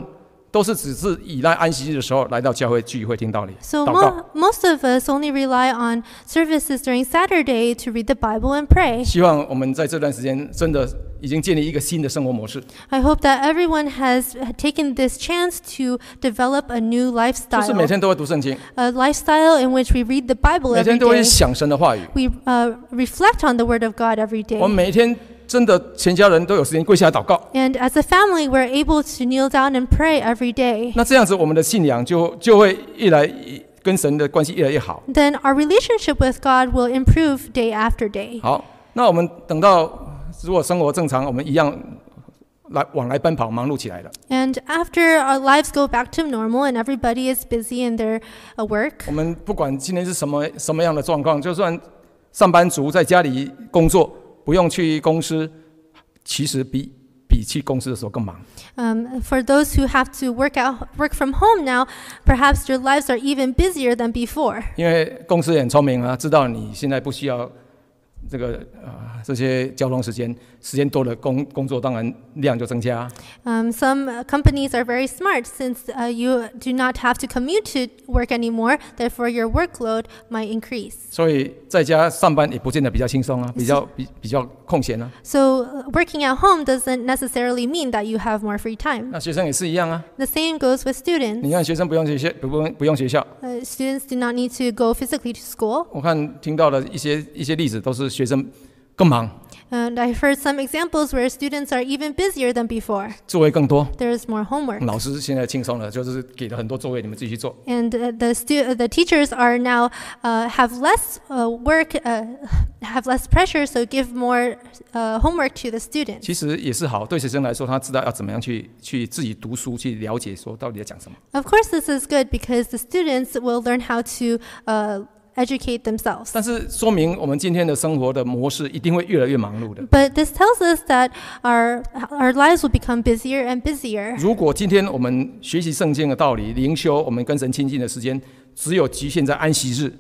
都是只是依赖安息日的时候来到教会聚会听道理、 So 祷告。 mo- most of us only rely on services during Saturday to read the Bible and pray. 希望我们在这段时间真的已经建立一个新的生活模式， I hope that everyone has taken this chance to develop a new 就是每 lifestyle, 天都会读圣经， a lifestyle in which we read the Bible 每 every 天都会 day. 想神的话语。 We uh, reflect on the Word of God every 我们 day. 每一天真的全家人都有时间跪下来祷告， And as a family, we're able to kneel down and pray every day. 那这样子我们的信仰就就会越来跟神的关系越来越好。 Then our relationship with God will improve day after day. 好，那我们等到如果生活正常，我们一样来往来奔跑，忙碌起来了。 And after our lives go back to normal and everybody is busy in their uh, work, 我们不管今天是什么什么样的状况，就算上班族在家里工作，不用去公司，其实比比去公司的时候更忙。 um, for those who have to work out work from home now, perhaps your lives are even busier than before. 因为公司也很聪明啊，知道你现在不需要这个啊、呃、这些交通时间，时间多了工工作当然量就增加。 Um, some uh, companies are very smart since uh, you do not have to commute to work anymore, therefore your workload might increase. 所以在家上班也不见得比较轻松啊，比较比比较空闲啊。 So uh, working at home doesn't necessarily mean that you have more free time. 那学生也是一样啊， The same goes with 你 students. 看学生不用学校，不不用不用学校。 Uh, students do not need to go physically to school. 我看听到的一些一些例子，都是学生更忙， And I've heard some examples where students are even busier than before. 作业更多。 There's more homework. 老师现在轻松了，就是给了很多作业，你们自己去做。 And uh, the stu- uh, the teachers are now uh, have less uh, work, uh, have less pressure, so give more uh, homework to the students. 其实也是好，对学生来说，他知道要怎么样去去自己读书，去了解说到底在讲什么。 Of course, this is good because the students will learn how to uh, educate themselves. 但是说明我们今天的生活的模式一定会越来越忙碌的。 But this tells us that our our lives will become busier and busier. 如果今天我们学习圣经的道理、灵修，我们跟神亲近的时间只有局限在安息日，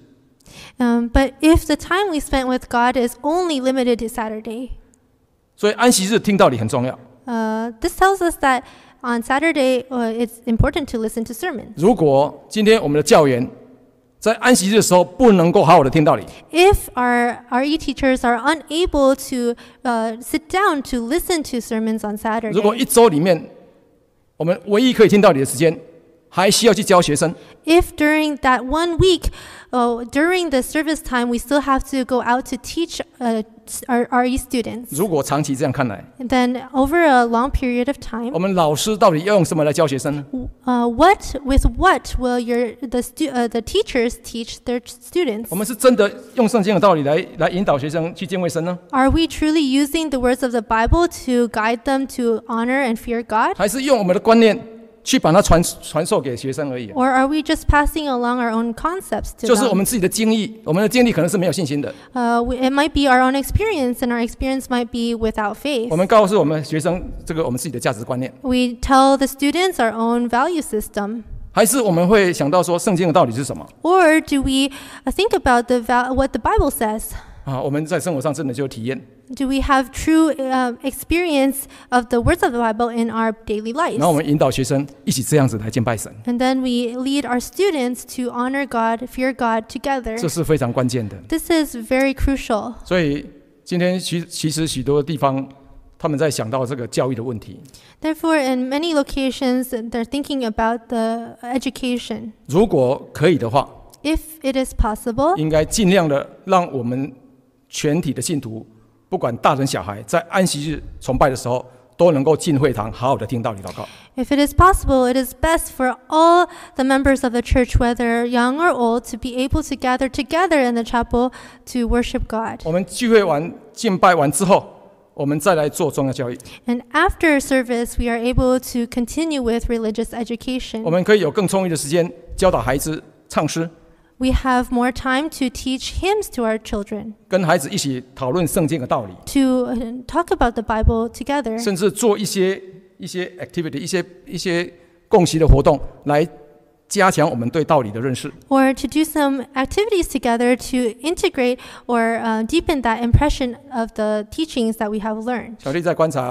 Um, but if the time we spent with God is only limited to Saturday, 所以安息日听道理很重要。 uh, this tells us that on Saturday uh, it's important to listen to sermons. 如果今天我们的教员在安息日的时候不能够好好的听道理， If our R E teachers are unable to uh, sit down to listen to sermons on 如果 Saturday, 一周里面我们唯一可以听道理的时间，还需要去教学生， if during that one week, uh, during the service time, we still have to go out to teach uh, our R E students, 如果长期这样看来， then over a long period of time, 我们老师到底要用什么来教学生呢？ uh, what with what will your the stu- uh, the teachers teach their students? 我们是真的用圣经的道理来来引导学生去敬畏神呢， Are we truly using the words of the Bible to guide them to honor and fear God? 还是用我们的观念去把它传传授给学生而已？ Or are we just passing along our own concepts to 就是我 them? 们自己的经历，我们的经历可能是没有信心的。 Uh, we- it might be our own experience, and our experience might be without faith. 我们告诉我们学生这个我们自己的价值观念， We tell the students our own value system. 还是我们会想到说圣经的道理是什么 Or do we uh, think about the val- what the Bible says? 啊？我们在生活上真的就有体验， Do we have true uh, experience of the words of the Bible in our daily 然后我 lives? 们引导学生一起这样子来敬拜神， And then we lead our students to honor God, fear God together. 这是非常关键的。 This is very crucial. 所以今天其其实许多地方他们在想到这个教育的问题， Therefore, in many locations, they're thinking about the education. 如果可以的话， If it is possible, 应该尽量的让我们全体的信徒，不管大人小孩，在安息日崇拜的时候，都能够进会堂，好好的听道理祷告。 if it is possible, it is best for all the members of the church, whether young or old, to be able to gather together in the chapel to worship God. 我们聚会完、敬拜完之后，我们再来做宗教教育。 And after service, we are able to continue with religious 我 education. 们可以有更充裕的时间教导孩子唱诗， We have more time to teach hymns to our children, 跟孩子一起讨论圣经的道理， to uh, talk about the Bible together, 甚至做一些一些 activity、一些一些共习的活动，来加强我们对道理的认识。 or to do some activities together to integrate or uh, deepen that impression of the teachings that we have learned. 小弟在观察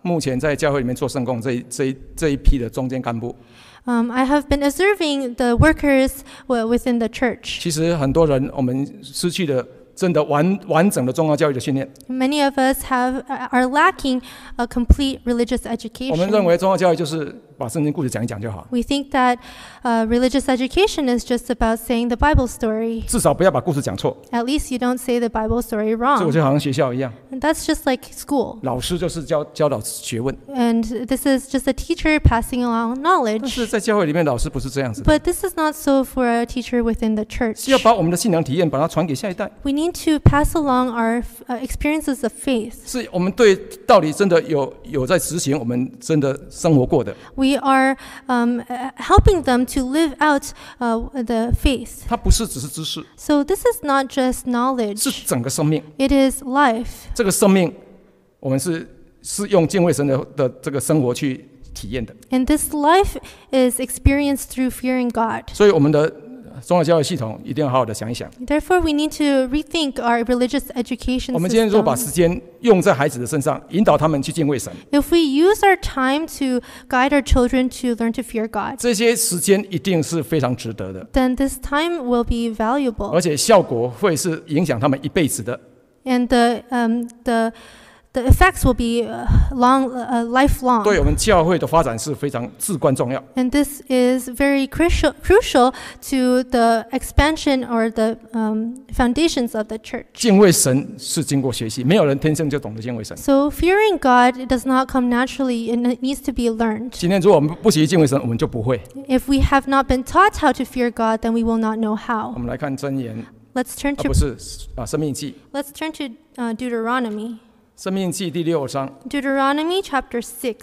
目前在教会里面做圣工这一这一这一批的中间干部， Um, I have been observing the workers w- within the church. 其实很多人我们失去了真的完完整的宗教教育的训练。 Many of us have are lacking a complete religious 我们认 education. 为宗教教育就是把圣经故事讲一讲就好， We think that uh, religious education is just about saying the Bible story. 至少不要把故事讲错。 At least you don't say the Bible story 所以我 wrong. 就好像学校一样， And that's just like school. 老师就是教教导学问， And this is just a teacher passing along 但是 knowledge. 在教会里面，老师不是这样子的， But this is not so for a teacher within the 是要 church. 把我们的信仰体验把它传给下一代， We need to pass along our uh, experiences of faith. 是我们对道理真的有有在执行，我们真的生活过的， We are um, uh, helping them to live out uh, the faith. 它不是只是知识， So this is not just 是 knowledge, 整个生命。 it is life. 这个生命，我们是是用敬畏神的的这个生活去体验的， And this life is experienced through fearing God. 所以我们的宗教教育系统一定要好好的想一想。 Therefore, we need to rethink our religious education 我们今天如果把 system. 时间用在孩子的身上，引导他们去敬畏神， If we use our time to guide our children to learn to fear God, 这些时间一定是非常值得的， then this time will be valuable. 而且效果会是影响他们一辈子的。 And the, um, the, the effects will be uh, long, uh, lifelong. 对我们教会的发展是非常至关重要。 And this is very crucial, crucial to the expansion or the um, foundations of the church. 敬畏神是经过学习，没有人天生就懂得敬畏神。 So fearing God it does not come naturally and it needs to be learned. 今天如果我们不学习敬畏神，我们就不会。 If we have not been taught how to fear God, then we will not know 我 how. 们来看箴言， Let's turn 啊 to 不是啊，生命记， let's turn to uh, Deuteronomy. 生命记第六章， Deuteronomy chapter six.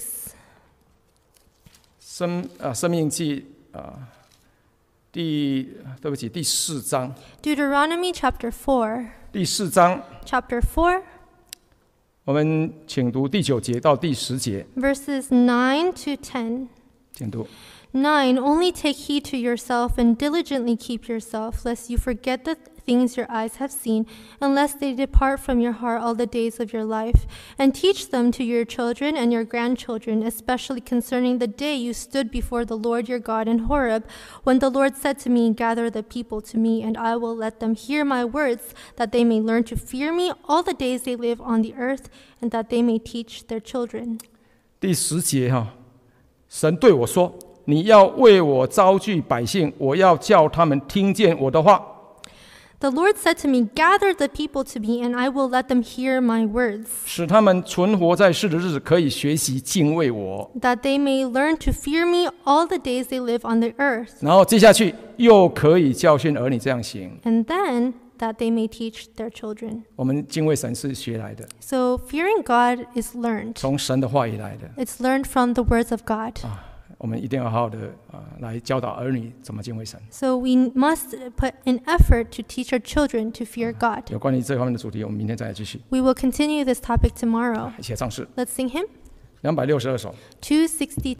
生啊生命记啊第对不起第四章， Deuteronomy chapter four. 第四章 Chapter four, 我们请读第九节到第十节， verses nine to ten. 请读。 nine. Only take heed to yourself and diligently keep yourself, lest you forget the things your eyes have seen, unless they depart from your heart all the days of your life. And teach them to your children and your grandchildren, especially concerning the day you stood before the Lord your God in Horeb, when the Lord said to me, Gather the people to me, and I will let them hear my words, that they may learn to fear me all the days they live on the earth, and that they may teach their children. 第十节哈，神对我说：“你要为我招聚百姓，我要叫他们听见我的话。” The Lord said to me, Gather the people to me, and I will let them hear my words, 使他们存活在世的日子，可以学习敬畏我。 that they may learn to fear me all the days they live on the earth, 然后接下去又可以教训儿女这样行。 and then that they may teach their children. 我们敬畏神是学来的， So fearing God is learned. 从神的话语来的。 It's learned from the words of God. 我们一定要好好的啊、来教导儿女怎么敬畏神。 So we must put an effort to teach our children to fear God. 有关于这方面的主题，我们明天再来继续。 We will continue this topic tomorrow. 一起唱诗 Let's sing hymn 两百六十二首。 two sixty.